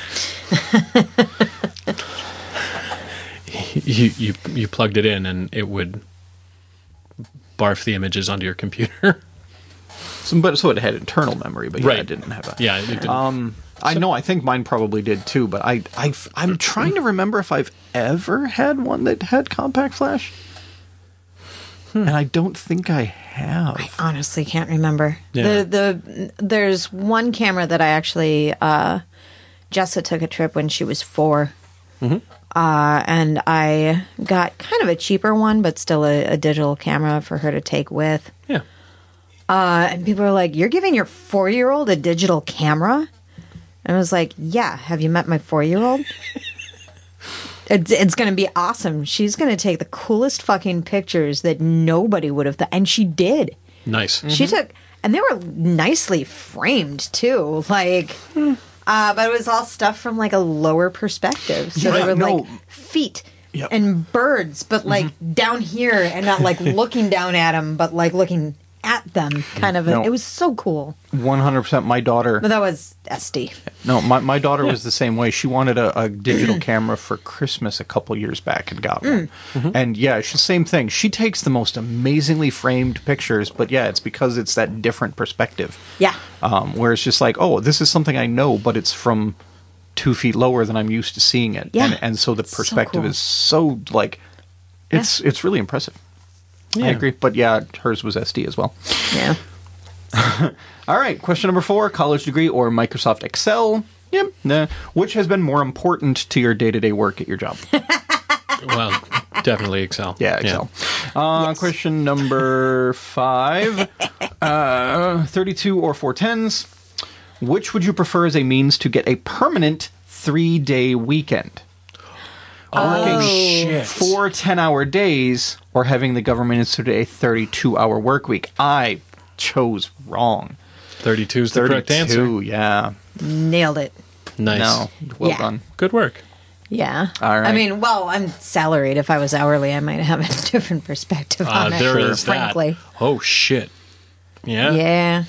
you plugged it in and it would barf the images onto your computer. So it had internal memory, but yeah, Right. it didn't have a... Yeah, it didn't. I know, I think mine probably did too, but I'm trying to remember if I've ever had one that had compact flash. And I don't think I have. Honestly, can't remember. Yeah. There's one camera that I actually Jessa took a trip when she was 4. And I got kind of a cheaper one, but still a digital camera for her to take with. Yeah. And people were like, "You're giving your 4-year-old a digital camera?" And I was like, "Yeah, have you met my 4-year-old? It's going to be awesome. She's going to take the coolest fucking pictures that nobody would have and she did. Nice. She took, and they were nicely framed too. Like, but it was all stuff from like a lower perspective. So Yeah, they were no. like feet Yep. and birds, but like down here and not like looking down at them, but like looking at them. Kind of. No. It was so cool. 100% my daughter... But that was SD. No, my daughter was the same way. She wanted a digital camera for Christmas a couple years back and got one. And yeah, it's the same thing. She takes the most amazingly framed pictures, but yeah, it's because it's that different perspective. Yeah. Where it's just like, oh, this is something I know, but it's from 2 feet lower than I'm used to seeing it. Yeah. And so the So perspective cool. is so, like, it's really impressive. I agree. But yeah, hers was SD as well. Yeah. All right, question number 4, college degree or Microsoft Excel? Yep. Nah. Which has been more important to your day-to-day work at your job? Well, definitely Excel. Yeah, Excel. Question number 5, 32 or 410s. Which would you prefer as a means to get a permanent 3-day weekend? Working shit. 4 10-hour days or having the government institute a 32-hour work week? I chose wrong. 32 is the correct 32, answer. yeah. Nailed it. Nice. No, well Yeah. done. Good work. Yeah. All right. I mean, well, I'm salaried. If I was hourly, I might have a different perspective on it. There is frankly. that. Oh, shit. Yeah. Yeah.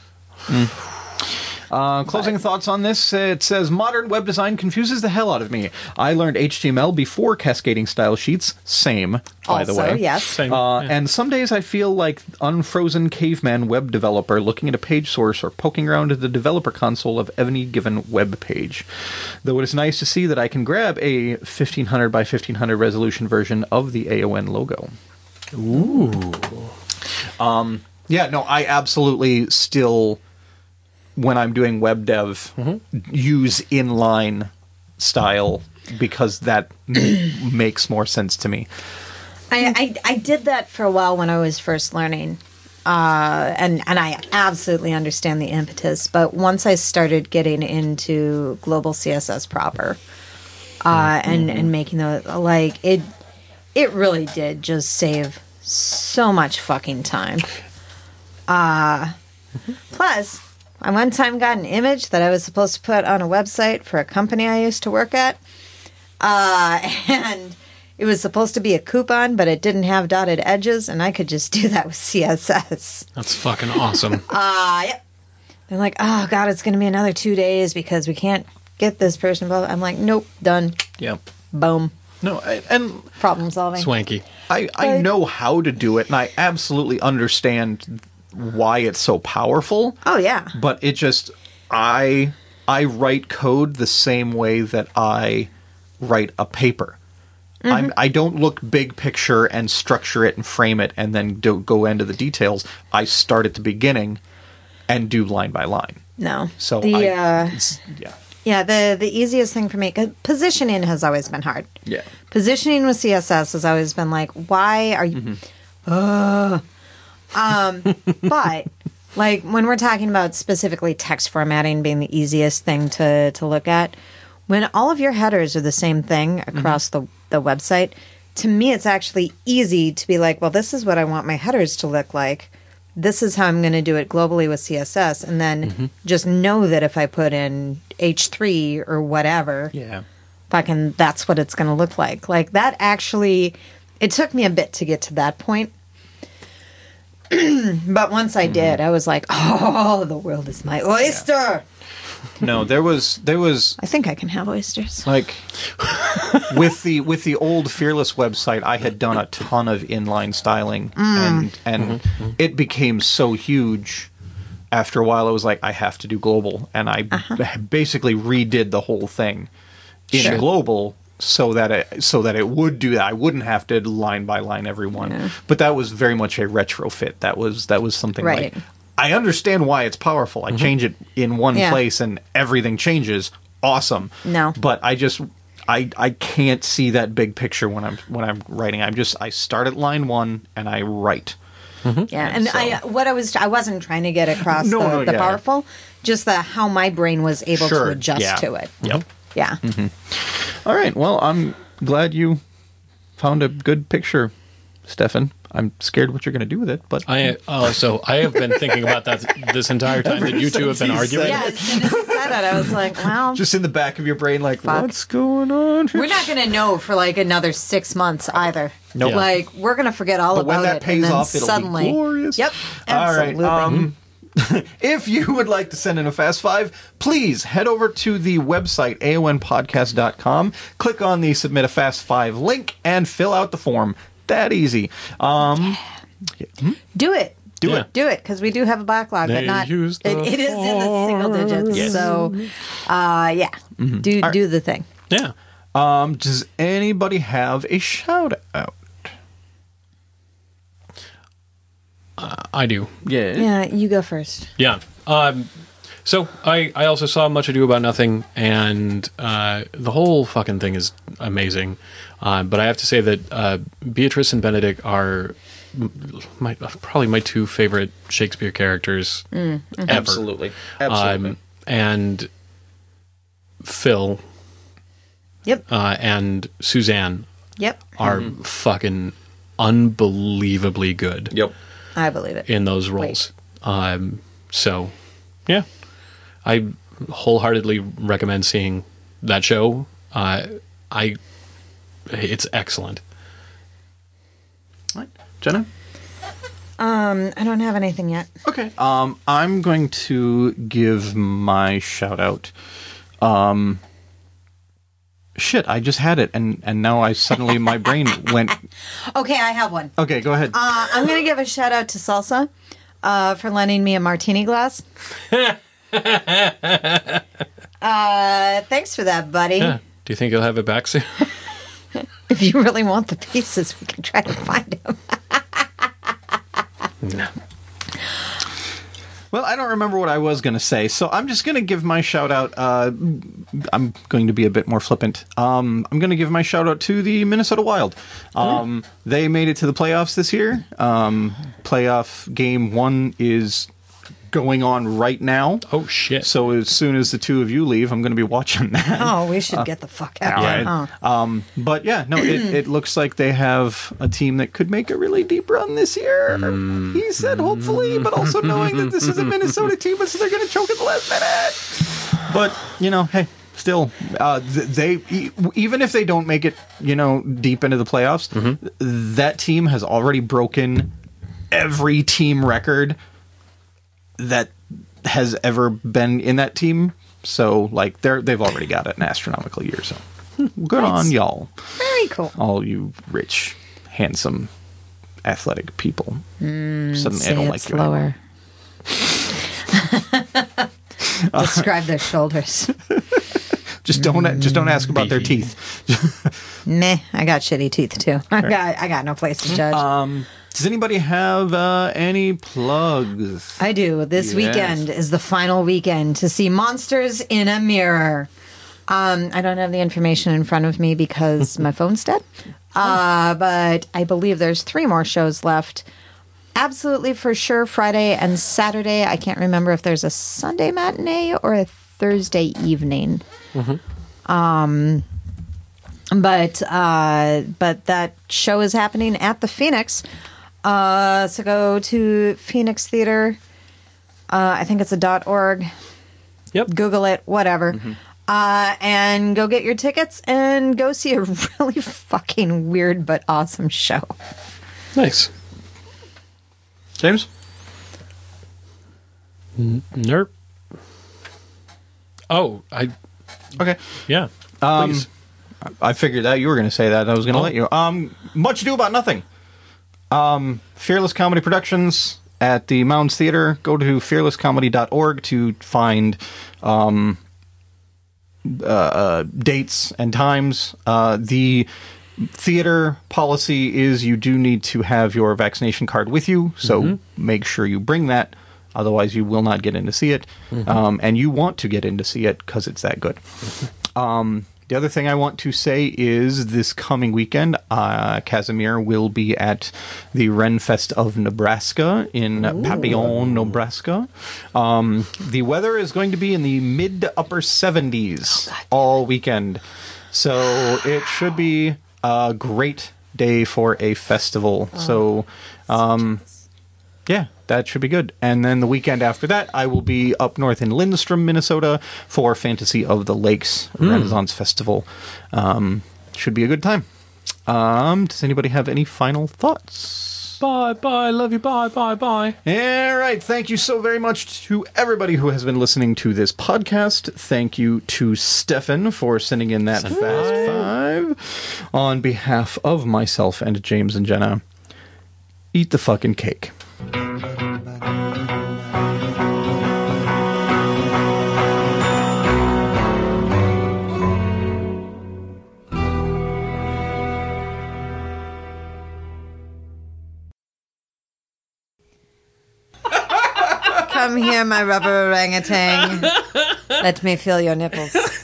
Closing thoughts on this, it says, modern web design confuses the hell out of me. I learned HTML before cascading style sheets. Same, by the Also, way. yes. Same. And some days I feel like unfrozen caveman web developer looking at a page source or poking around at the developer console of any given web page. Though it is nice to see that I can grab a 1500 by 1500 resolution version of the AON logo. Ooh. Yeah, no, I absolutely still, when I'm doing web dev, use inline style because that makes more sense to me. I did that for a while when I was first learning. And I absolutely understand the impetus. But once I started getting into global CSS proper and making the, like, it really did just save so much fucking time. Plus, I one time got an image that I was supposed to put on a website for a company I used to work at. And it was supposed to be a coupon, but it didn't have dotted edges, and I could just do that with CSS. That's fucking awesome. Yep. They're like, oh, God, it's going to be another 2 days because we can't get this person. Blah, blah. I'm like, nope, done. Yeah. Boom. No, and Problem solving. Swanky. I know how to do it, and I absolutely understand why it's so powerful. Oh, yeah. But it just, I write code the same way that I write a paper. I don't look big picture and structure it and frame it and then go into the details. I start at the beginning and do line by line. No. So yeah. Yeah, The easiest thing for me, 'cause positioning has always been hard. yeah. Positioning with CSS has always been like, why are you? But like when we're talking about specifically text formatting being the easiest thing to look at, when all of your headers are the same thing across the website, to me it's actually easy to be like, well, this is what I want my headers to look like. This is how I'm going to do it globally with CSS, and then just know that if I put in H3 or whatever, Yeah. fucking that's what it's going to look like. Like that actually, it took me a bit to get to that point. But once I did, I was like, oh, the world is my oyster. No, there was I think I can have oysters. like with the old Fearless website, I had done a ton of inline styling, and it became so huge. After a while, I was like, I have to do global, and I basically redid the whole thing in global so that it would do that. I wouldn't have to line by line every one. Yeah. But that was very much a retrofit. That was something Right. like, I understand why it's powerful. I change it in one Yeah. place and everything changes. Awesome. No. But I just I can't see that big picture when I'm writing. I start at line 1 and I write. Yeah, and So- I wasn't trying to get across the yeah. powerful, just how my brain was able Sure, to adjust yeah. to it. Yep. Yeah. All right. Well, I'm glad you found a good picture, Stefan. I'm scared what you're going to do with it, but So I have been thinking about that this entire time that you two have been He arguing. said- Yeah, as soon as he said it, I was like, well, just in the back of your brain, like, Fuck. what's going on here? we're not going to know for like another 6 months either. Nope. Like, we're going to forget all But about when that it. pays and then off, it'll be suddenly, glorious. Yep. All right. Absolutely. If you would like to send in a Fast Five, please head over to the website, aonpodcast.com, click on the Submit a Fast Five link, and fill out the form. That easy. Do it. Do Yeah. it. Do it, because we do have a backlog, They but not. use the It is in the single digits. Yes. So, yeah. Do the thing. Yeah. Does anybody have a shout out? I do. Yeah. Yeah, you go first. Yeah. So I also saw Much Ado About Nothing, and the whole fucking thing is amazing. But I have to say that Beatrice and Benedict are probably my two favorite Shakespeare characters ever. Absolutely. Absolutely. And Phil Yep. and Suzanne Yep. are fucking unbelievably good Yep. I believe it. in those roles. So, yeah. I wholeheartedly recommend seeing that show. It's excellent. All right. Jenna? I don't have anything yet. Okay. I'm going to give my shout out. Shit, I just had it, and now I suddenly my brain went. Okay, I have one. Okay, go ahead. I'm going to give a shout out to Salsa for lending me a martini glass. Thanks for that, buddy. Yeah. Do you think you'll have it back soon? If you really want the pieces, we can try to find them. No. Well, I don't remember what I was going to say, so I'm just going to give my shout out. I'm going to be a bit more flippant. I'm going to give my shout out to the Minnesota Wild. They made it to the playoffs this year. Playoff game 1 is going on right now. Oh, shit. So as soon as the two of you leave, I'm going to be watching that. Oh, we should get the fuck out. Yeah. But yeah, no, it looks like they have a team that could make a really deep run this year. He said hopefully, but also knowing that this is a Minnesota team, so they're going to choke at the last minute. But, hey, still, they even if they don't make it, deep into the playoffs, that team has already broken every team record that has ever been in that team. So, they've already got an astronomical year. So, good on y'all. Very cool. All you rich, handsome, athletic people. Suddenly, I don't like you anymore. Describe their shoulders. Just don't ask about their teeth. Meh, I got shitty teeth too. I got no place to judge. Does anybody have any plugs? I do. This weekend is the final weekend to see Monsters in a Mirror. I don't have the information in front of me because my phone's dead. But I believe there's 3 more shows left. Absolutely for sure Friday and Saturday. I can't remember if there's a Sunday matinee or a Thursday evening. But that show is happening at the Phoenix. So go to Phoenix Theater. I think it's a .org. Yep. Google it, whatever. And go get your tickets and go see a really fucking weird but awesome show. Nice. James? Nerp. Oh, Okay. yeah. Please. I figured out you were going to say that. I was going to let you. Much Ado About Nothing. Fearless Comedy Productions at the Mounds Theater. Go to fearlesscomedy.org to find dates and times. The theater policy is you do need to have your vaccination card with you, so make sure you bring that. Otherwise, you will not get in to see it. And you want to get in to see it because it's that good. The other thing I want to say is this coming weekend, Casimir will be at the Renfest of Nebraska in Papillon, Nebraska. The weather is going to be in the mid to upper 70s all weekend. So it should be a great day for a festival. Yeah, that should be good. And then the weekend after that, I will be up north in Lindstrom, Minnesota for Fantasy of the Lakes Renaissance Festival. Should be a good time. Does anybody have any final thoughts? Bye, love you, bye. All right. Thank you so very much to everybody who has been listening to this podcast. Thank you to Stefan for sending in that Fast 5. On behalf of myself and James and Jenna, eat the fucking cake. Come here, my rubber orangutan. Let me feel your nipples.